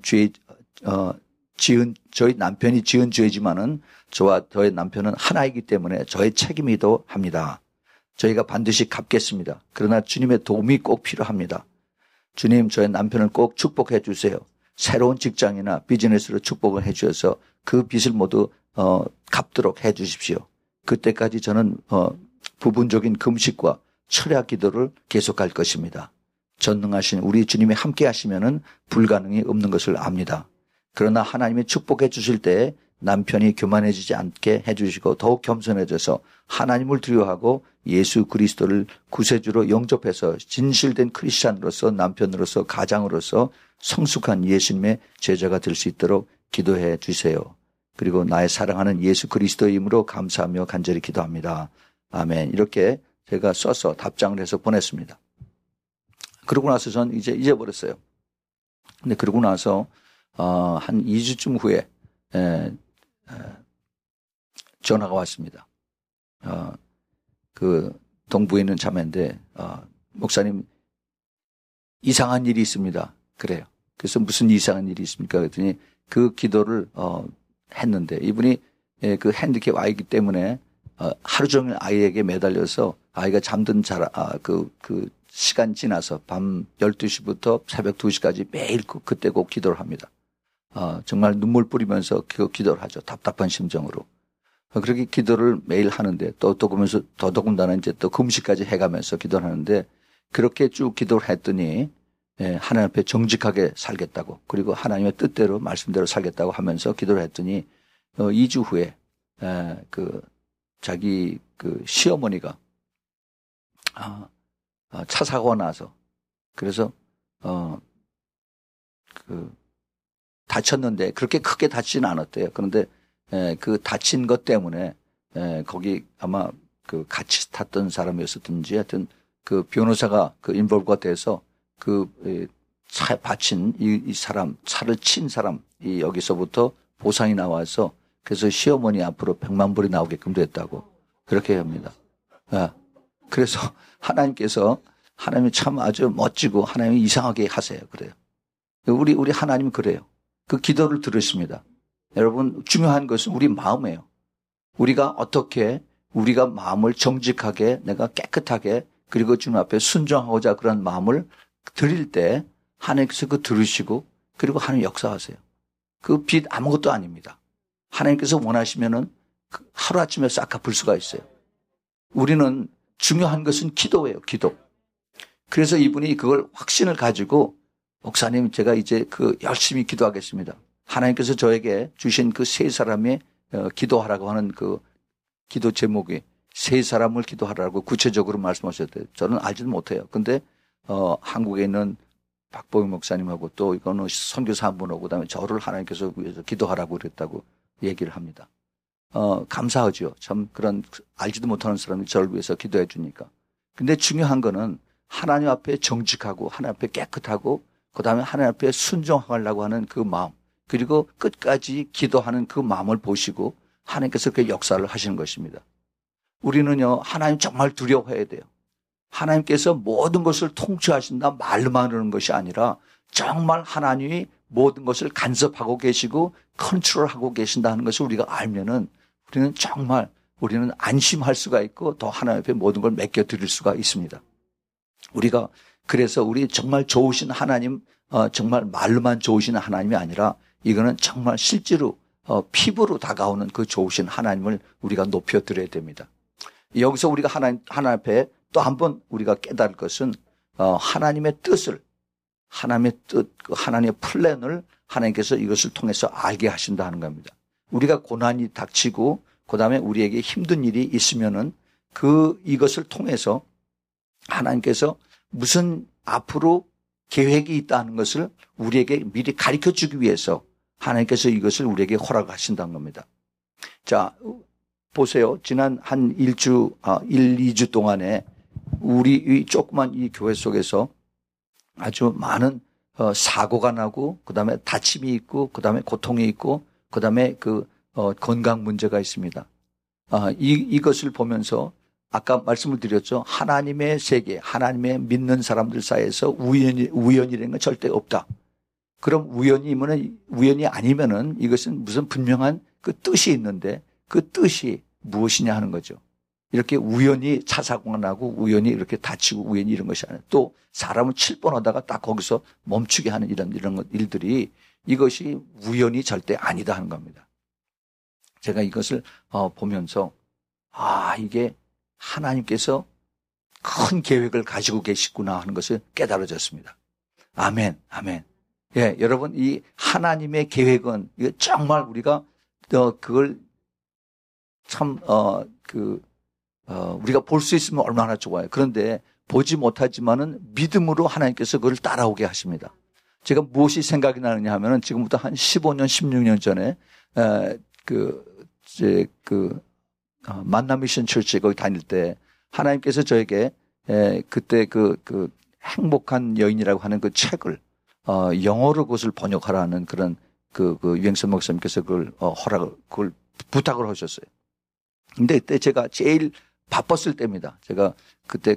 저희 남편이 지은 죄지만은 저와 저희 남편은 하나이기 때문에 저의 책임이기도 합니다. 저희가 반드시 갚겠습니다. 그러나 주님의 도움이 꼭 필요합니다. 주님, 저희 남편을 꼭 축복해 주세요. 새로운 직장이나 비즈니스로 축복을 해 주셔서 그 빚을 모두 갚도록 해 주십시오. 그때까지 저는 부분적인 금식과 철야 기도를 계속할 것입니다. 전능하신 우리 주님이 함께 하시면은 불가능이 없는 것을 압니다. 그러나 하나님이 축복해 주실 때 남편이 교만해지지 않게 해주시고 더욱 겸손해져서 하나님을 두려워하고 예수 그리스도를 구세주로 영접해서 진실된 크리스찬으로서 남편으로서 가장으로서 성숙한 예수님의 제자가 될 수 있도록 기도해 주세요. 그리고 나의 사랑하는 예수 그리스도의 이름으로 감사하며 간절히 기도합니다. 아멘. 이렇게 제가 써서 답장을 해서 보냈습니다. 그러고 나서 전 이제 잊어버렸어요. 근데 그러고 나서 한 2주쯤 후에 전화가 왔습니다. 그 동부에 있는 자매인데 목사님 이상한 일이 있습니다. 그래요. 그래서 무슨 이상한 일이 있습니까? 그랬더니 그 기도를 했는데 이분이 그 핸디캡 아이기 때문에 하루 종일 아이에게 매달려서 아이가 잠든 그 시간 지나서 밤 12시부터 새벽 2시까지 매일 그때 꼭 기도를 합니다. 정말 눈물 뿌리면서 그 기도를 하죠. 답답한 심정으로. 그렇게 기도를 매일 하는데 또 그러면서 더더군다나 이제 또 금식까지 해가면서 기도를 하는데 그렇게 쭉 기도를 했더니 하나님 앞에 정직하게 살겠다고 그리고 하나님의 뜻대로 말씀대로 살겠다고 하면서 기도를 했더니 2주 후에 자기 그 시어머니가 차 사고가 나서 그래서 다쳤는데 그렇게 크게 다치지는 않았대요. 그런데 그 다친 것 때문에 거기 아마 그 같이 탔던 사람이었었든지 하여튼 그 변호사가 그 인볼브가 돼서 그 차에 받친 이 사람, 차를 친 사람, 여기서부터 보상이 나와서 그래서 시어머니 앞으로 100만 불이 나오게끔 됐다고 그렇게 합니다. 그래서 하나님이 참 아주 멋지고 하나님이 이상하게 하세요. 그래요. 우리 하나님은 그래요. 그 기도를 들으십니다. 여러분 중요한 것은 우리 마음이에요. 우리가 어떻게 우리가 마음을 정직하게 내가 깨끗하게 그리고 주님 앞에 순종하고자 그런 마음을 드릴 때 하나님께서 그 들으시고 그리고 하나님 역사하세요. 그 빛 아무것도 아닙니다. 하나님께서 원하시면은 하루아침에 싹 갚을 수가 있어요. 우리는 중요한 것은 기도예요. 기도. 그래서 이분이 그걸 확신을 가지고 목사님 제가 이제 열심히 기도하겠습니다. 하나님께서 저에게 주신 그 세 사람의 기도하라고 하는 그 기도 제목이 세 사람을 기도하라고 구체적으로 말씀하셨대요. 저는 알지도 못해요. 근데 한국에 있는 박보영 목사님하고 또 이거는 선교사 한 분하고 그다음에 저를 하나님께서 위해서 기도하라고 그랬다고 얘기를 합니다. 감사하죠. 참 그런 알지도 못하는 사람이 저를 위해서 기도해 주니까. 근데 중요한 거는 하나님 앞에 정직하고 하나님 앞에 깨끗하고 그다음에 하나님 앞에 순종하려고 하는 그 마음 그리고 끝까지 기도하는 그 마음을 보시고 하나님께서 그 역사를 하시는 것입니다. 우리는요 하나님 정말 두려워해야 돼요. 하나님께서 모든 것을 통치하신다 말로만 하는 것이 아니라 정말 하나님이 모든 것을 간섭하고 계시고 컨트롤하고 계신다 하는 것을 우리가 알면은 우리는 안심할 수가 있고 더 하나님 앞에 모든 걸 맡겨드릴 수가 있습니다. 그래서 우리 정말 좋으신 하나님, 정말 말로만 좋으신 하나님이 아니라 이거는 정말 실제로 피부로 다가오는 그 좋으신 하나님을 우리가 높여드려야 됩니다. 여기서 우리가 하나님 앞에 또 한 번 우리가 깨달을 것은 하나님의 뜻을 하나님의 뜻, 하나님의 플랜을 하나님께서 이것을 통해서 알게 하신다 하는 겁니다. 우리가 고난이 닥치고 그다음에 우리에게 힘든 일이 있으면은 이것을 통해서 하나님께서 무슨 앞으로 계획이 있다는 것을 우리에게 미리 가르쳐 주기 위해서 하나님께서 이것을 우리에게 허락하신다는 겁니다. 자, 보세요. 지난 한 2주 동안에 우리 조그만 이 교회 속에서 아주 많은 사고가 나고 그다음에 다침이 있고 그다음에 고통이 있고 그다음에 건강 문제가 있습니다. 이것을 보면서 아까 말씀을 드렸죠. 하나님의 세계, 하나님의 믿는 사람들 사이에서 우연이라는 건 절대 없다. 그럼 우연이 아니면은 이것은 무슨 분명한 그 뜻이 있는데 그 뜻이 무엇이냐 하는 거죠. 이렇게 우연히 차 사고가 나고 우연히 이렇게 다치고 우연히 이런 것이 아니라 또 사람을 칠 뻔하다가 딱 거기서 멈추게 하는 이런 일들이 이것이 우연이 절대 아니다 하는 겁니다. 제가 이것을 보면서 이게 하나님께서 큰 계획을 가지고 계시구나 하는 것을 깨달아졌습니다. 아멘, 아멘. 예, 여러분 이 하나님의 계획은 정말 우리가 그걸 참 우리가 볼 수 있으면 얼마나 좋아요. 그런데 보지 못하지만은 믿음으로 하나님께서 그걸 따라오게 하십니다. 제가 무엇이 생각이 나느냐 하면은 지금부터 한 15년, 16년 전에, 만남 미션 철치 거기 다닐 때 하나님께서 저에게, 그때 그 행복한 여인이라고 하는 그 책을, 영어로 그것을 번역하라는 그런 유행선 목사님께서 그걸 부탁을 하셨어요. 근데 그때 제가 제일 바빴을 때입니다. 제가 그때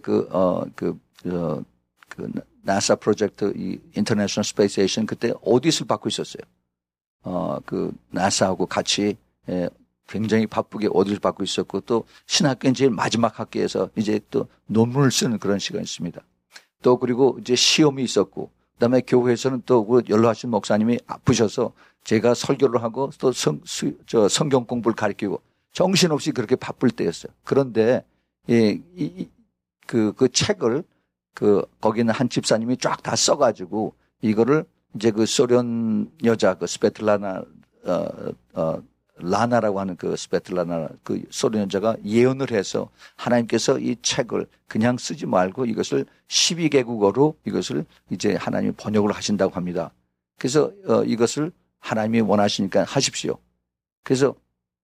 나사 프로젝트, 이 인터내셔널 스페이스 스테이션 그때 오디트를 받고 있었어요. 나사하고 같이 굉장히 바쁘게 오디트를 받고 있었고, 또 신학교는 제일 마지막 학기에서 이제 또 논문을 쓰는 그런 시간이 있습니다. 또 그리고 이제 시험이 있었고, 그다음에 교회에서는 또 그 연로하신 목사님이 아프셔서 제가 설교를 하고 또 성경 공부를 가르치고 정신없이 그렇게 바쁠 때였어요. 그런데 그 책을 거기는 한 집사님이 쫙 다 써가지고 이거를 이제 그 소련 여자 스베틀라나 라나라고 하는 스베틀라나 소련 여자가 예언을 해서 하나님께서 이 책을 그냥 쓰지 말고 이것을 12개국어로 이것을 이제 하나님이 번역을 하신다고 합니다. 그래서 이것을 하나님이 원하시니까 하십시오. 그래서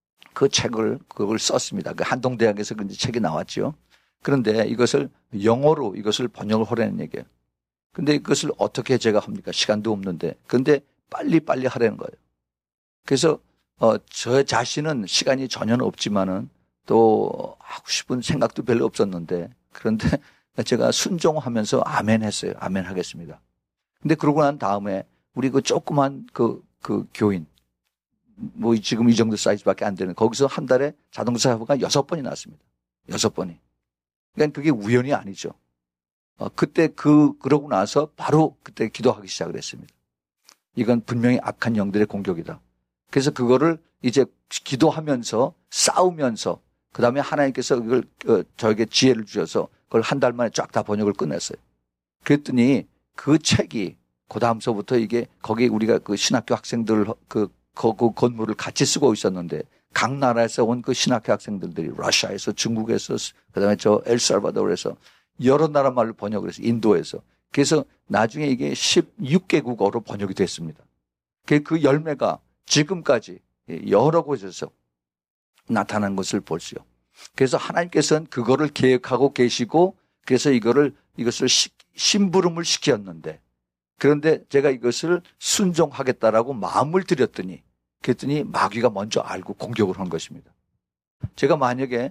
그걸 썼습니다. 한동대학에서 그 책이 나왔죠. 그런데 이것을 영어로 이것을 번역을 하라는 얘기예요. 근데 이것을 어떻게 제가 합니까? 시간도 없는데. 근데 빨리 하라는 거예요. 그래서 저 자신은 시간이 전혀 없지만은 또 하고 싶은 생각도 별로 없었는데, 그런데 제가 순종하면서 아멘 했어요. 아멘 하겠습니다. 근데 그러고 난 다음에 우리 조그만 교인, 지금 이 정도 사이즈밖에 안 되는, 거기서 한 달에 자동차 사고가 6번이 났습니다. 6번이. 그러니까 그게 우연이 아니죠. 그때 그러고 나서 바로 그때 기도하기 시작을 했습니다. 이건 분명히 악한 영들의 공격이다. 그래서 그거를 이제 기도하면서 싸우면서 그 다음에 하나님께서 그걸 저에게 지혜를 주셔서 그걸 한 달 만에 쫙 다 번역을 끝냈어요. 그랬더니 그 책이 그 다음서부터 이게 거기 우리가 신학교 학생들 그 건물을 같이 쓰고 있었는데 각 나라에서 온 신학교 학생들이 러시아에서, 중국에서, 그 다음에 엘살바도르에서 여러 나라 말로 번역을 했어요. 인도에서. 그래서 나중에 이게 16개국어로 번역이 됐습니다. 그 열매가 지금까지 여러 곳에서 나타난 것을 볼수요. 그래서 하나님께서는 그거를 계획하고 계시고, 그래서 이것을 심부름을 시켰는데, 그런데 제가 이것을 순종하겠다라고 마음을 들였더니, 그랬더니 마귀가 먼저 알고 공격을 한 것입니다. 제가 만약에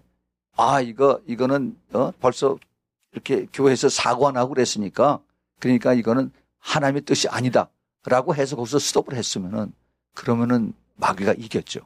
이거는 벌써 이렇게 교회에서 사고 안 하고 그랬으니까, 그러니까 이거는 하나님의 뜻이 아니다라고 해서 거기서 스톱을 했으면은, 그러면은 마귀가 이겼죠.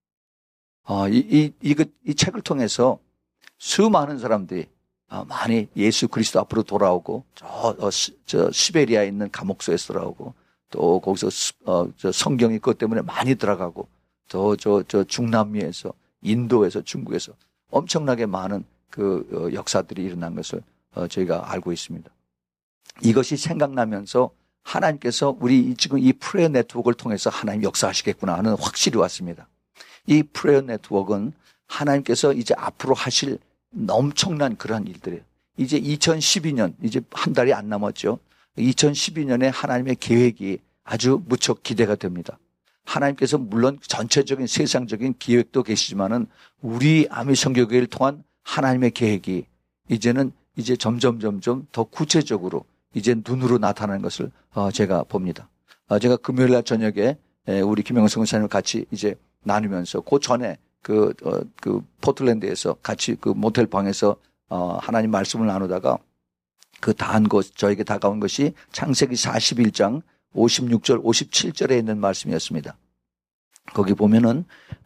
이 책을 통해서 수많은 사람들이 많이 예수 그리스도 앞으로 돌아오고, 저 시베리아에 있는 감옥소에서 돌아오고, 또 거기서 성경이 그것 때문에 많이 들어가고, 또 저 중남미에서, 인도에서, 중국에서 엄청나게 많은 역사들이 일어난 것을 저희가 알고 있습니다. 이것이 생각나면서 하나님께서 우리 지금 이 프레어 네트워크를 통해서 하나님 역사하시겠구나 하는 확실히 왔습니다. 이 프레어 네트워크는 하나님께서 이제 앞으로 하실 엄청난 그러한 일들이에요. 이제 2012년, 이제 한 달이 안 남았죠. 2012년에 하나님의 계획이 아주 무척 기대가 됩니다. 하나님께서 물론 전체적인 세상적인 계획도 계시지만은 우리 아미성교회를 통한 하나님의 계획이 이제 점점 더 구체적으로 이제 눈으로 나타나는 것을 제가 봅니다. 제가 금요일 날 저녁에 우리 김영성 목사님과 같이 이제 나누면서 그 전에 포틀랜드에서 같이 모텔 방에서 하나님 말씀을 나누다가 저에게 다가온 것이 창세기 41장 56절 57절에 있는 말씀이었습니다. 거기 보면은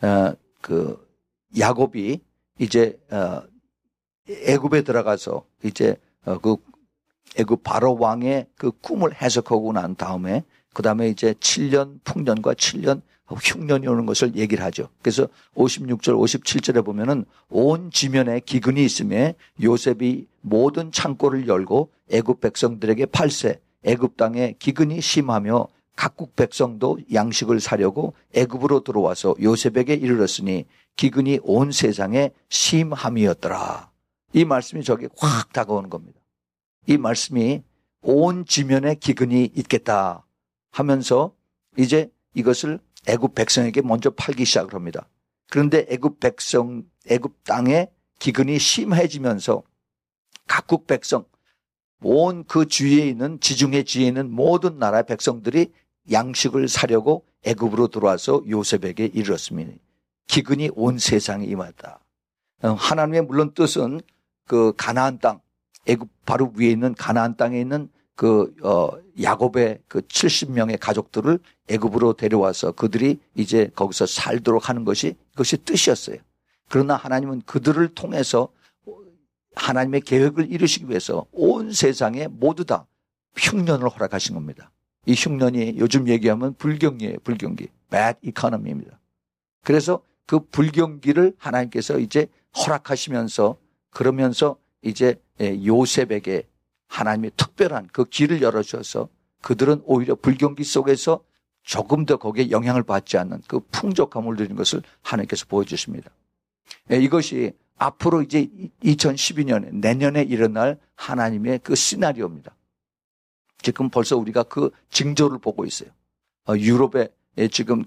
야곱이 이제 애굽에 들어가서 이제 애굽 바로 왕의 꿈을 해석하고 난 다음에 그다음에 이제 7년 풍년과 7년 흉년이 오는 것을 얘기를 하죠. 그래서 56절 57절에 보면은 온 지면에 기근이 있음에 요셉이 모든 창고를 열고 애굽 백성들에게 팔세, 애굽 땅에 기근이 심하며 각국 백성도 양식을 사려고 애굽으로 들어와서 요셉에게 이르렀으니 기근이 온 세상에 심함이었더라. 이 말씀이 저게 확 다가오는 겁니다. 이 말씀이 온 지면에 기근이 있겠다. 하면서 이제 이것을 애굽 백성에게 먼저 팔기 시작을 합니다. 그런데 애굽 땅에 기근이 심해지면서 각국 백성, 온 그 주위에 있는 지중해 지에 있는 모든 나라의 백성들이 양식을 사려고 애굽으로 들어와서 요셉에게 이르렀습니다. 기근이 온 세상에 임하다. 하나님의 물론 뜻은 그 가나안 땅, 애굽 바로 위에 있는 가나안 땅에 있는 야곱의 그 70명의 가족들을 애굽으로 데려와서 그들이 이제 거기서 살도록 하는 것이 그것이 뜻이었어요. 그러나 하나님은 그들을 통해서 하나님의 계획을 이루시기 위해서 온 세상에 모두 다 흉년을 허락하신 겁니다. 이 흉년이 요즘 얘기하면 불경기예요. 불경기. bad economy입니다. 그래서 그 불경기를 하나님께서 이제 허락하시면서 그러면서 이제 요셉에게 하나님의 특별한 그 길을 열어주셔서 그들은 오히려 불경기 속에서 조금 더 거기에 영향을 받지 않는 그 풍족함을 누리는 것을 하나님께서 보여주십니다. 이것이 앞으로 이제 2012년에 내년에 일어날 하나님의 그 시나리오입니다. 지금 벌써 우리가 그 징조를 보고 있어요. 유럽에 지금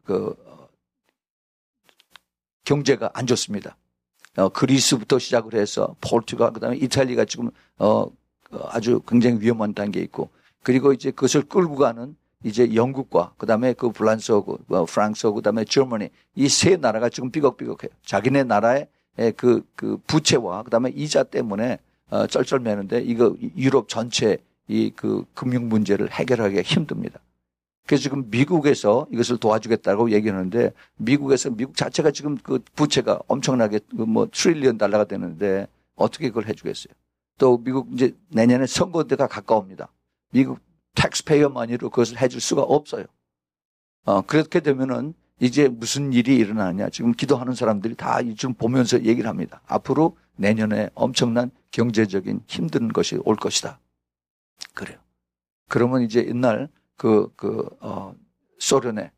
경제가 안 좋습니다. 그리스부터 시작을 해서 포르투갈, 그다음에 이탈리아가 지금 아주 굉장히 위험한 단계에 있고, 그리고 이제 그것을 끌고 가는 이제 영국과 그다음에 그 프랑스하고 그다음에 저머니, 이 세 나라가 지금 삐걱삐걱해요. 자기네 나라의 그 부채와 그다음에 이자 때문에 쩔쩔매는데 이거 유럽 전체 이 그 금융 문제를 해결하기가 힘듭니다. 그래서 지금 미국에서 이것을 도와주겠다고 얘기하는데 미국 자체가 지금 그 부채가 엄청나게 뭐 트릴리언 달러가 되는데 어떻게 그걸 해주겠어요? 또 미국 이제 내년에 선거대가 가까웁니다. 미국 텍스페이어 머니로 그것을 해줄 수가 없어요. 그렇게 되면은 이제 무슨 일이 일어나냐. 지금 기도하는 사람들이 다 지금 보면서 얘기를 합니다. 앞으로 내년에 엄청난 경제적인 힘든 것이 올 것이다. 그래요. 그러면 이제 옛날 소련의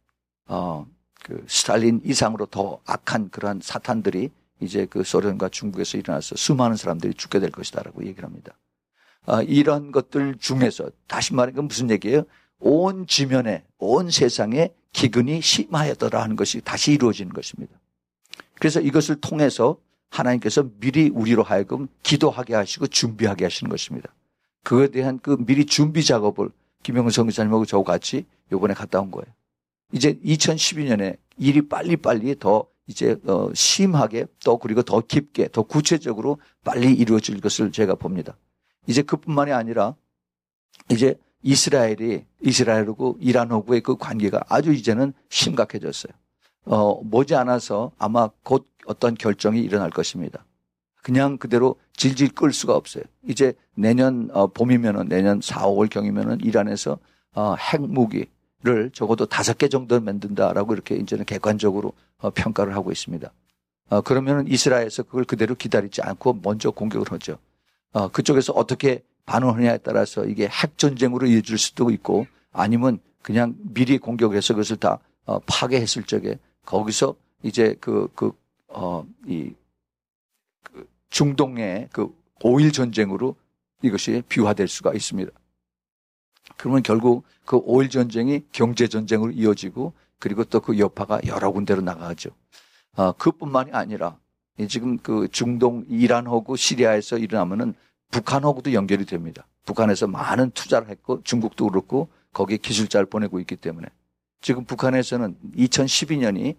스탈린 이상으로 더 악한 그러한 사탄들이 이제 그 소련과 중국에서 일어나서 수많은 사람들이 죽게 될 것이다라고 얘기를 합니다. 이런 것들 중에서 다시 말하면 무슨 얘기예요? 온 지면에, 온 세상에 기근이 심하였더라 하는 것이 다시 이루어지는 것입니다. 그래서 이것을 통해서 하나님께서 미리 우리로 하여금 기도하게 하시고 준비하게 하시는 것입니다. 그에 대한 그 미리 준비 작업을 김영은 선교사님하고 저하고 같이 이번에 갔다 온 거예요. 이제 2012년에 일이 빨리빨리 더 이제 심하게 또 그리고 더 깊게 더 구체적으로 빨리 이루어질 것을 제가 봅니다. 이제 그뿐만이 아니라 이제 이스라엘하고 이란하고의 그 관계가 아주 이제는 심각해졌어요. 머지않아서 아마 곧 어떤 결정이 일어날 것입니다. 그냥 그대로 질질 끌 수가 없어요. 이제 내년 봄이면은 내년 4, 5월 경이면은 이란에서 핵무기를 적어도 5개 정도 만든다라고 이렇게 이제는 객관적으로 평가를 하고 있습니다. 그러면은 이스라엘에서 그걸 그대로 기다리지 않고 먼저 공격을 하죠. 그쪽에서 어떻게 반응하느냐에 따라서 이게 핵전쟁으로 이어질 수도 있고 아니면 그냥 미리 공격을 해서 그것을 다 파괴했을 적에 거기서 이제 중동의 그 5.1 전쟁으로 이것이 비화될 수가 있습니다. 그러면 결국 그 5.1 전쟁이 경제전쟁으로 이어지고 그리고 또 그 여파가 여러 군데로 나가죠. 그뿐만이 아니라 지금 그 중동 이란하고 시리아에서 일어나면은 북한하고도 연결이 됩니다. 북한에서 많은 투자를 했고 중국도 그렇고 거기에 기술자를 보내고 있기 때문에 지금 북한에서는 2012년이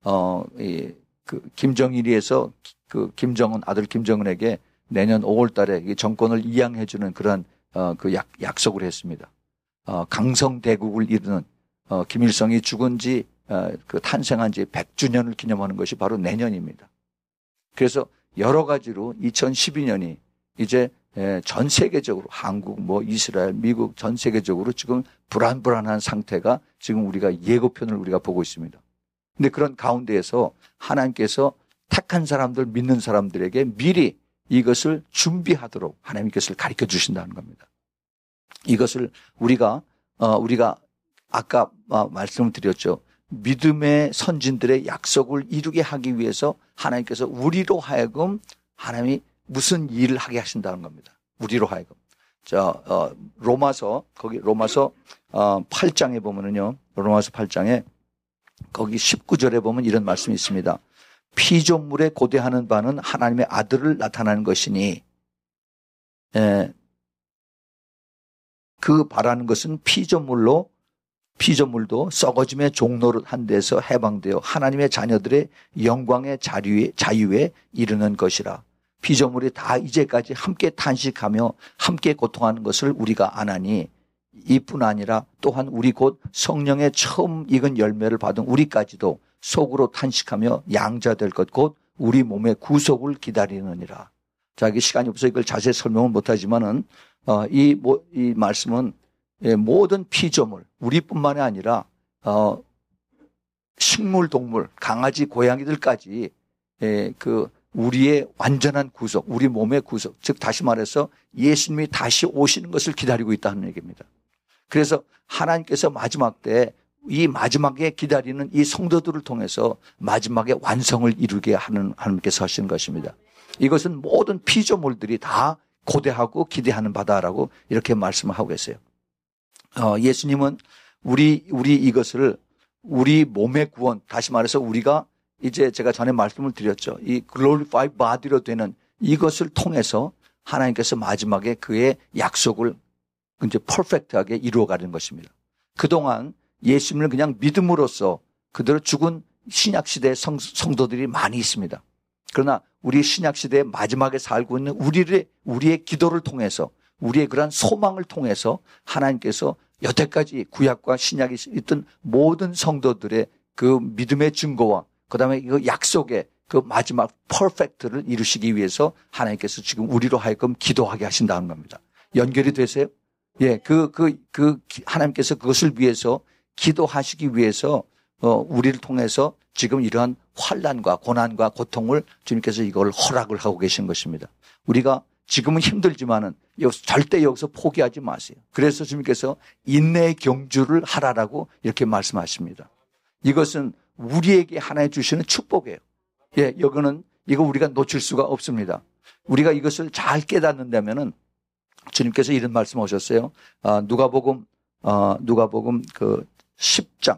김정일이에서 그 김정은 아들 김정은에게 내년 5월 달에 정권을 이양해 주는 그런 약속을 했습니다. 강성대국을 이루는 김일성이 죽은 지 탄생한 지 100주년을 기념하는 것이 바로 내년입니다. 그래서 여러 가지로 2012년이 이제 전 세계적으로 한국, 이스라엘, 미국 전 세계적으로 지금 불안한 상태가 지금 우리가 예고편을 우리가 보고 있습니다. 근데 그런 가운데에서 하나님께서 택한 사람들, 믿는 사람들에게 미리 이것을 준비하도록 하나님 것을 가르쳐 주신다는 겁니다. 이것을 우리가 아까 말씀을 드렸죠. 믿음의 선진들의 약속을 이루게 하기 위해서 하나님께서 우리로 하여금 하나님이 무슨 일을 하게 하신다는 겁니다. 우리로 하여금. 거기 로마서 8장에 보면은요, 로마서 8장에 거기 19절에 보면 이런 말씀이 있습니다. 피조물에 고대하는 바는 하나님의 아들을 나타나는 것이니, 그 바라는 것은 피조물도 썩어짐의 종로를 한 데서 해방되어 하나님의 자녀들의 영광의 자유에 이르는 것이라. 피조물이 다 이제까지 함께 탄식하며 함께 고통하는 것을 우리가 아나니, 이뿐 아니라 또한 우리 곧 성령의 처음 익은 열매를 받은 우리까지도 속으로 탄식하며 양자될 것 곧 우리 몸의 구속을 기다리느니라. 자, 이게 시간이 없어서 이걸 자세히 설명은 못하지만은 이 말씀은 모든 피조물, 우리뿐만이 아니라 식물, 동물, 강아지, 고양이들까지 그 우리의 완전한 구속, 우리 몸의 구속, 즉 다시 말해서 예수님이 다시 오시는 것을 기다리고 있다는 얘기입니다. 그래서 하나님께서 마지막 때 이 마지막에 기다리는 이 성도들을 통해서 마지막에 완성을 이루게 하는 하나님께서 하시는 것입니다. 이것은 모든 피조물들이 다 고대하고 기대하는 바다라고 이렇게 말씀하고 계세요. 예수님은 우리 이것을 우리 몸의 구원, 다시 말해서 우리가 이제 제가 전에 말씀을 드렸죠. 이 glorified body로 되는 이것을 통해서 하나님께서 마지막에 그의 약속을 이제 퍼펙트하게 이루어가는 것입니다. 그동안 예수님을 그냥 믿음으로써 그대로 죽은 신약시대의 성도들이 많이 있습니다. 그러나 우리 신약시대의 마지막에 살고 있는 우리의 기도를 통해서, 우리의 그러한 소망을 통해서 하나님께서 여태까지 구약과 신약이 있던 모든 성도들의 그 믿음의 증거와 그 다음에 그 약속의 그 마지막 퍼펙트를 이루시기 위해서 하나님께서 지금 우리로 하여금 기도하게 하신다는 겁니다. 연결이 되세요? 예, 하나님께서 그것을 위해서 기도하시기 위해서 우리를 통해서 지금 이러한 환난과 고난과 고통을 주님께서 이걸 허락을 하고 계신 것입니다. 우리가 지금은 힘들지만은 절대 여기서 포기하지 마세요. 그래서 주님께서 인내의 경주를 하라라고 이렇게 말씀하십니다. 이것은 우리에게 하나님 주시는 축복이에요. 예, 이거 우리가 놓칠 수가 없습니다. 우리가 이것을 잘 깨닫는다면은 주님께서 이런 말씀하셨어요. 누가복음 그 10장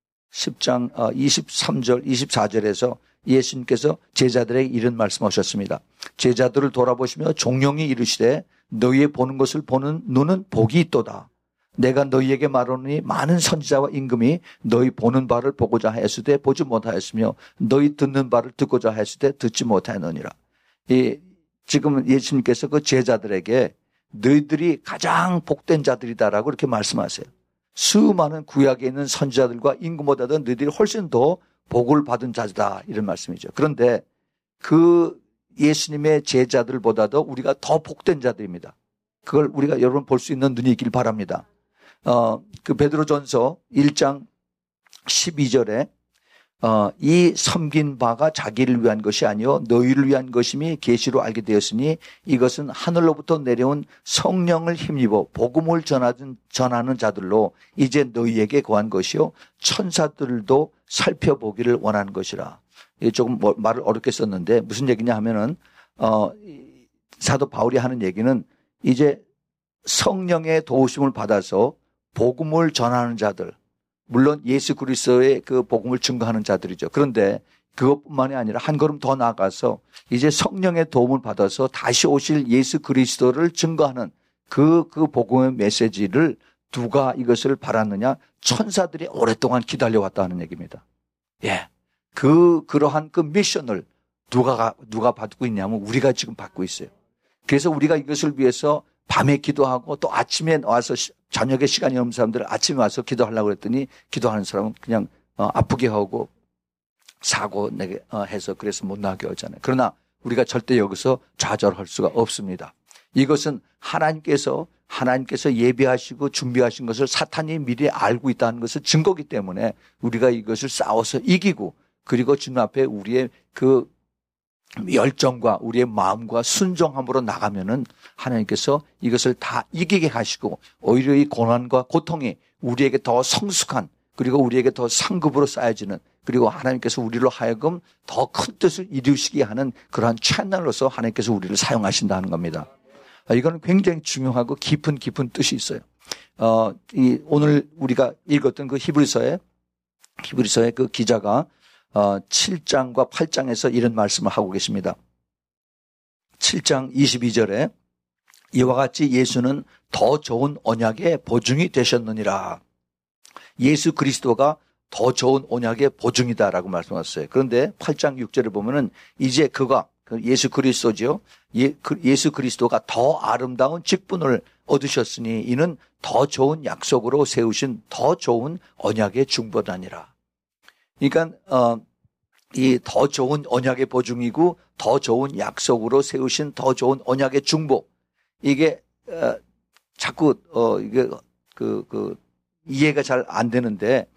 23절 24절에서 예수님께서 제자들에게 이런 말씀하셨습니다. 제자들을 돌아보시며 종용이 이르시되 너희의 보는 것을 보는 눈은 복이 있도다. 내가 너희에게 말하노니 많은 선지자와 임금이 너희 보는 바를 보고자 하였으되 보지 못하였으며 너희 듣는 바를 듣고자 하였으되 듣지 못하였느니라. 지금 예수님께서 그 제자들에게 너희들이 가장 복된 자들이다라고 이렇게 말씀하세요. 수많은 구약에 있는 선지자들과 임금보다도 너희들이 훨씬 더 복을 받은 자다 이런 말씀이죠. 그런데 그 예수님의 제자들보다도 우리가 더 복된 자들입니다. 그걸 우리가 여러분 볼 수 있는 눈이 있길 바랍니다. 그 베드로전서 1장 12절에 이 섬긴 바가 자기를 위한 것이 아니요 너희를 위한 것임이 계시로 알게 되었으니 이것은 하늘로부터 내려온 성령을 힘입어 복음을 전하는 자들로 이제 너희에게 거한 것이요 천사들도 살펴보기를 원하는 것이라. 조금 말을 어렵게 썼는데 무슨 얘기냐 하면은 사도 바울이 하는 얘기는 이제 성령의 도우심을 받아서 복음을 전하는 자들, 물론 예수 그리스도의 그 복음을 증거하는 자들이죠. 그런데 그것뿐만이 아니라 한 걸음 더 나아가서 이제 성령의 도움을 받아서 다시 오실 예수 그리스도를 증거하는 그 복음의 메시지를 누가 이것을 바랐느냐? 천사들이 오랫동안 기다려왔다는 얘기입니다. 예. 그러한 그 미션을 누가 받고 있냐면 우리가 지금 받고 있어요. 그래서 우리가 이것을 위해서 밤에 기도하고 또 아침에 와서 저녁에 시간이 없는 사람들은 아침에 와서 기도하려고 했더니 기도하는 사람은 그냥 아프게 하고 사고 내게 해서 그래서 못 나게 하잖아요. 그러나 우리가 절대 여기서 좌절할 수가 없습니다. 이것은 하나님께서 예비하시고 준비하신 것을 사탄이 미리 알고 있다는 것을 증거기 때문에 우리가 이것을 싸워서 이기고 그리고 주님 앞에 우리의 그 열정과 우리의 마음과 순종함으로 나가면은 하나님께서 이것을 다 이기게 하시고 오히려 이 고난과 고통이 우리에게 더 성숙한 그리고 우리에게 더 상급으로 쌓여지는 그리고 하나님께서 우리로 하여금 더 큰 뜻을 이루시게 하는 그러한 채널로서 하나님께서 우리를 사용하신다는 겁니다. 이거는 굉장히 중요하고 깊은 뜻이 있어요. 오늘 우리가 읽었던 그 히브리서의 그 기자가 7장과 8장에서 이런 말씀을 하고 계십니다. 7장 22절에 이와 같이 예수는 더 좋은 언약의 보증이 되셨느니라. 예수 그리스도가 더 좋은 언약의 보증이다라고 말씀하셨어요. 그런데 8장 6절을 보면은 이제 그가 예수 그리스도죠. 예수 그리스도가 더 아름다운 직분을 얻으셨으니 이는 더 좋은 약속으로 세우신 더 좋은 언약의 중보자니라. 그러니까 이 더 좋은 언약의 보증이고 더 좋은 약속으로 세우신 더 좋은 언약의 중보. 이게 자꾸 이게 이해가 잘 안 되는데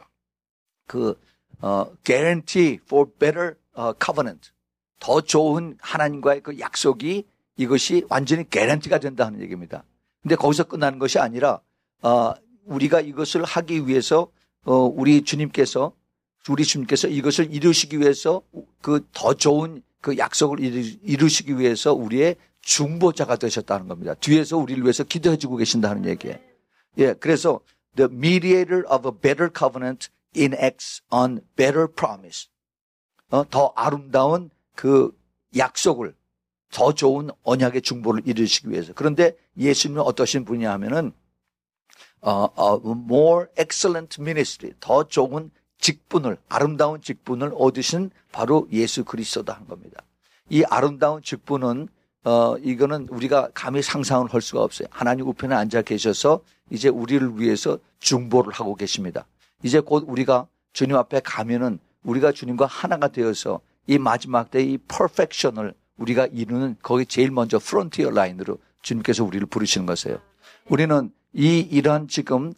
guarantee for better covenant. 더 좋은 하나님과의 그 약속이 이것이 완전히 개런티가 된다는 얘기입니다. 근데 거기서 끝나는 것이 아니라 우리가 이것을 하기 위해서 우리 주님께서 이것을 이루시기 위해서 그 더 좋은 그 약속을 이루시기 위해서 우리의 중보자가 되셨다는 겁니다. 뒤에서 우리를 위해서 기도해 주고 계신다는 얘기예요. 예, 그래서 the mediator of a better covenant enacts on better promise. 더 아름다운 그 약속을 더 좋은 언약의 중보를 이루시기 위해서. 그런데 예수님은 어떠신 분이냐 하면은 more excellent ministry, 더 좋은 직분을, 아름다운 직분을 얻으신 바로 예수 그리스도다 한 겁니다. 이 아름다운 직분은 이거는 우리가 감히 상상을 할 수가 없어요. 하나님 우편에 앉아 계셔서 이제 우리를 위해서 중보를 하고 계십니다. 이제 곧 우리가 주님 앞에 가면은 우리가 주님과 하나가 되어서 이 마지막 때 이 퍼펙션을 우리가 이루는 거기 제일 먼저 프론티어 라인으로 주님께서 우리를 부르시는 것이에요. 우리는 이런 지금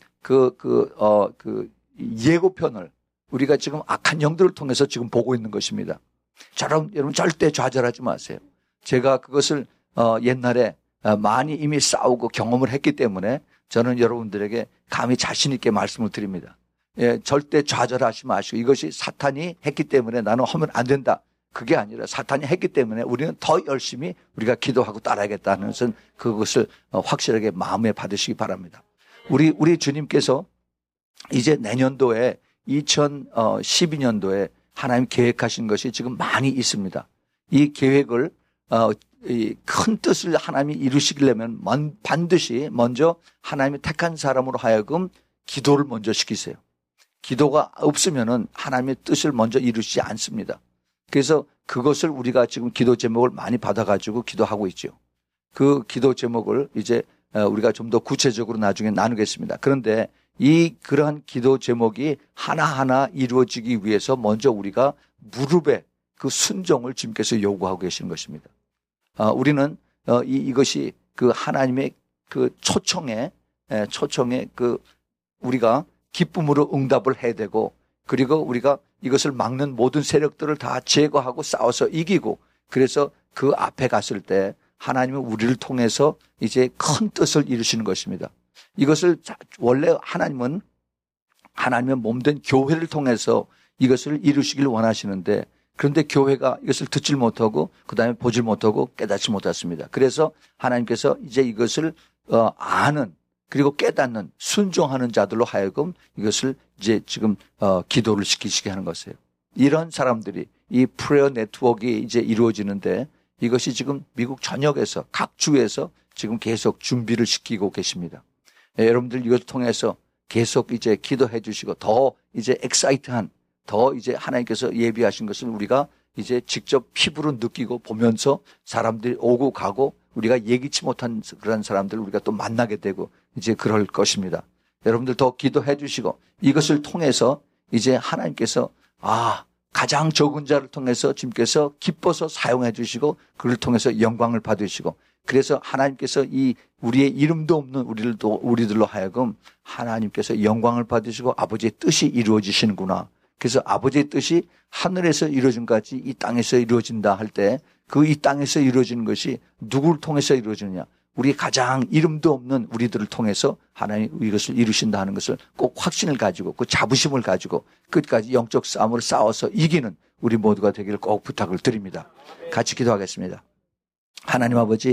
예고편을 우리가 지금 악한 영들을 통해서 지금 보고 있는 것입니다. 여러분 절대 좌절하지 마세요. 제가 그것을 옛날에 많이 이미 싸우고 경험을 했기 때문에 저는 여러분들에게 감히 자신 있게 말씀을 드립니다. 예, 절대 좌절하지 마시고 이것이 사탄이 했기 때문에 나는 하면 안 된다. 그게 아니라 사탄이 했기 때문에 우리는 더 열심히 우리가 기도하고 따라야겠다는 것은 그것을 확실하게 마음에 받으시기 바랍니다. 우리 주님께서 이제 내년도에 2012년도에 하나님 계획하신 것이 지금 많이 있습니다. 이 계획을 이 큰 뜻을 하나님이 이루시려면 반드시 먼저 하나님이 택한 사람으로 하여금 기도를 먼저 시키세요. 기도가 없으면은 하나님의 뜻을 먼저 이루시지 않습니다. 그래서 그것을 우리가 지금 기도 제목을 많이 받아가지고 기도하고 있죠. 그 기도 제목을 이제 우리가 좀 더 구체적으로 나중에 나누겠습니다. 그런데 그러한 기도 제목이 하나하나 이루어지기 위해서 먼저 우리가 무릎에 그 순종을 주님께서 요구하고 계시는 것입니다. 우리는 이것이 그 하나님의 그 초청에 우리가 기쁨으로 응답을 해야 되고, 그리고 우리가 이것을 막는 모든 세력들을 다 제거하고 싸워서 이기고, 그래서 그 앞에 갔을 때 하나님은 우리를 통해서 이제 큰 뜻을 이루시는 것입니다. 이것을 원래 하나님은 하나님의 몸된 교회를 통해서 이것을 이루시길 원하시는데, 그런데 교회가 이것을 듣질 못하고 그다음에 보질 못하고 깨닫지 못했습니다. 그래서 하나님께서 이제 이것을 아는, 그리고 깨닫는, 순종하는 자들로 하여금 이것을 이제 지금 기도를 시키시게 하는 것이에요. 이런 사람들이 이 프레어 네트워크가 이제 이루어지는데 이것이 지금 미국 전역에서 각 주에서 지금 계속 준비를 시키고 계십니다. 여러분들 이것을 통해서 계속 이제 기도해 주시고 더 이제 엑사이트한, 더 이제 하나님께서 예비하신 것을 우리가 이제 직접 피부로 느끼고 보면서 사람들이 오고 가고 우리가 예기치 못한 그런 사람들을 우리가 또 만나게 되고 이제 그럴 것입니다. 여러분들 더 기도해 주시고 이것을 통해서 이제 하나님께서 가장 적은 자를 통해서 주님께서 기뻐서 사용해 주시고 그를 통해서 영광을 받으시고, 그래서 하나님께서 이 우리의 이름도 없는 우리들로 하여금 하나님께서 영광을 받으시고 아버지의 뜻이 이루어지시는구나. 그래서 아버지의 뜻이 하늘에서 이루어진 같이 이 땅에서 이루어진다 할 때 그 이 땅에서 이루어지는 것이 누구를 통해서 이루어지느냐? 우리 가장 이름도 없는 우리들을 통해서 하나님 이것을 이루신다 하는 것을 꼭 확신을 가지고 그 자부심을 가지고 끝까지 영적 싸움을 싸워서 이기는 우리 모두가 되기를 꼭 부탁을 드립니다. 같이 기도하겠습니다. 하나님 아버지,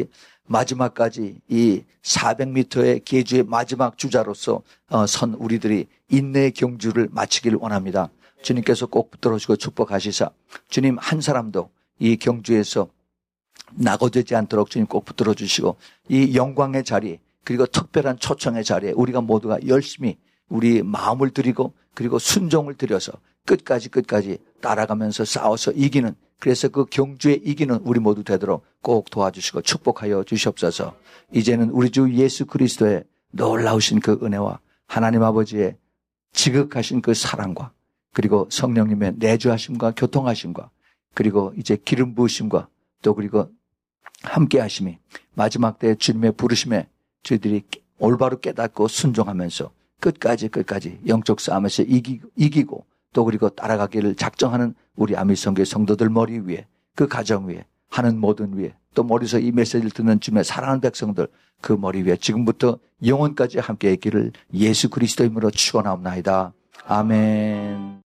마지막까지 이 400m의 계주의 마지막 주자로서 선 우리들이 인내의 경주를 마치기를 원합니다. 주님께서 꼭 붙들어주고 축복하시사 주님 한 사람도 이 경주에서 낙오되지 않도록 주님 꼭 붙들어 주시고 이 영광의 자리 그리고 특별한 초청의 자리에 우리가 모두가 열심히 우리 마음을 드리고 그리고 순종을 들여서 끝까지 따라가면서 싸워서 이기는 그래서 그 경주에 이기는 우리 모두 되도록 꼭 도와주시고 축복하여 주시옵소서. 이제는 우리 주 예수 그리스도의 놀라우신 그 은혜와 하나님 아버지의 지극하신 그 사랑과 그리고 성령님의 내주하심과 교통하심과 그리고 이제 기름 부으심과 또 그리고 함께 하심이 마지막 때 주님의 부르심에 저희들이 올바로 깨닫고 순종하면서 끝까지 영적 싸움에서 이기고 또 그리고 따라가기를 작정하는 우리 아미성교회 성도들 머리 위에 그 가정 위에 하는 모든 위에 또 머리에서 이 메시지를 듣는 주님의 사랑하는 백성들 그 머리 위에 지금부터 영원까지 함께 있기를 예수 그리스도 이름으로 축원하옵나이다. 아멘.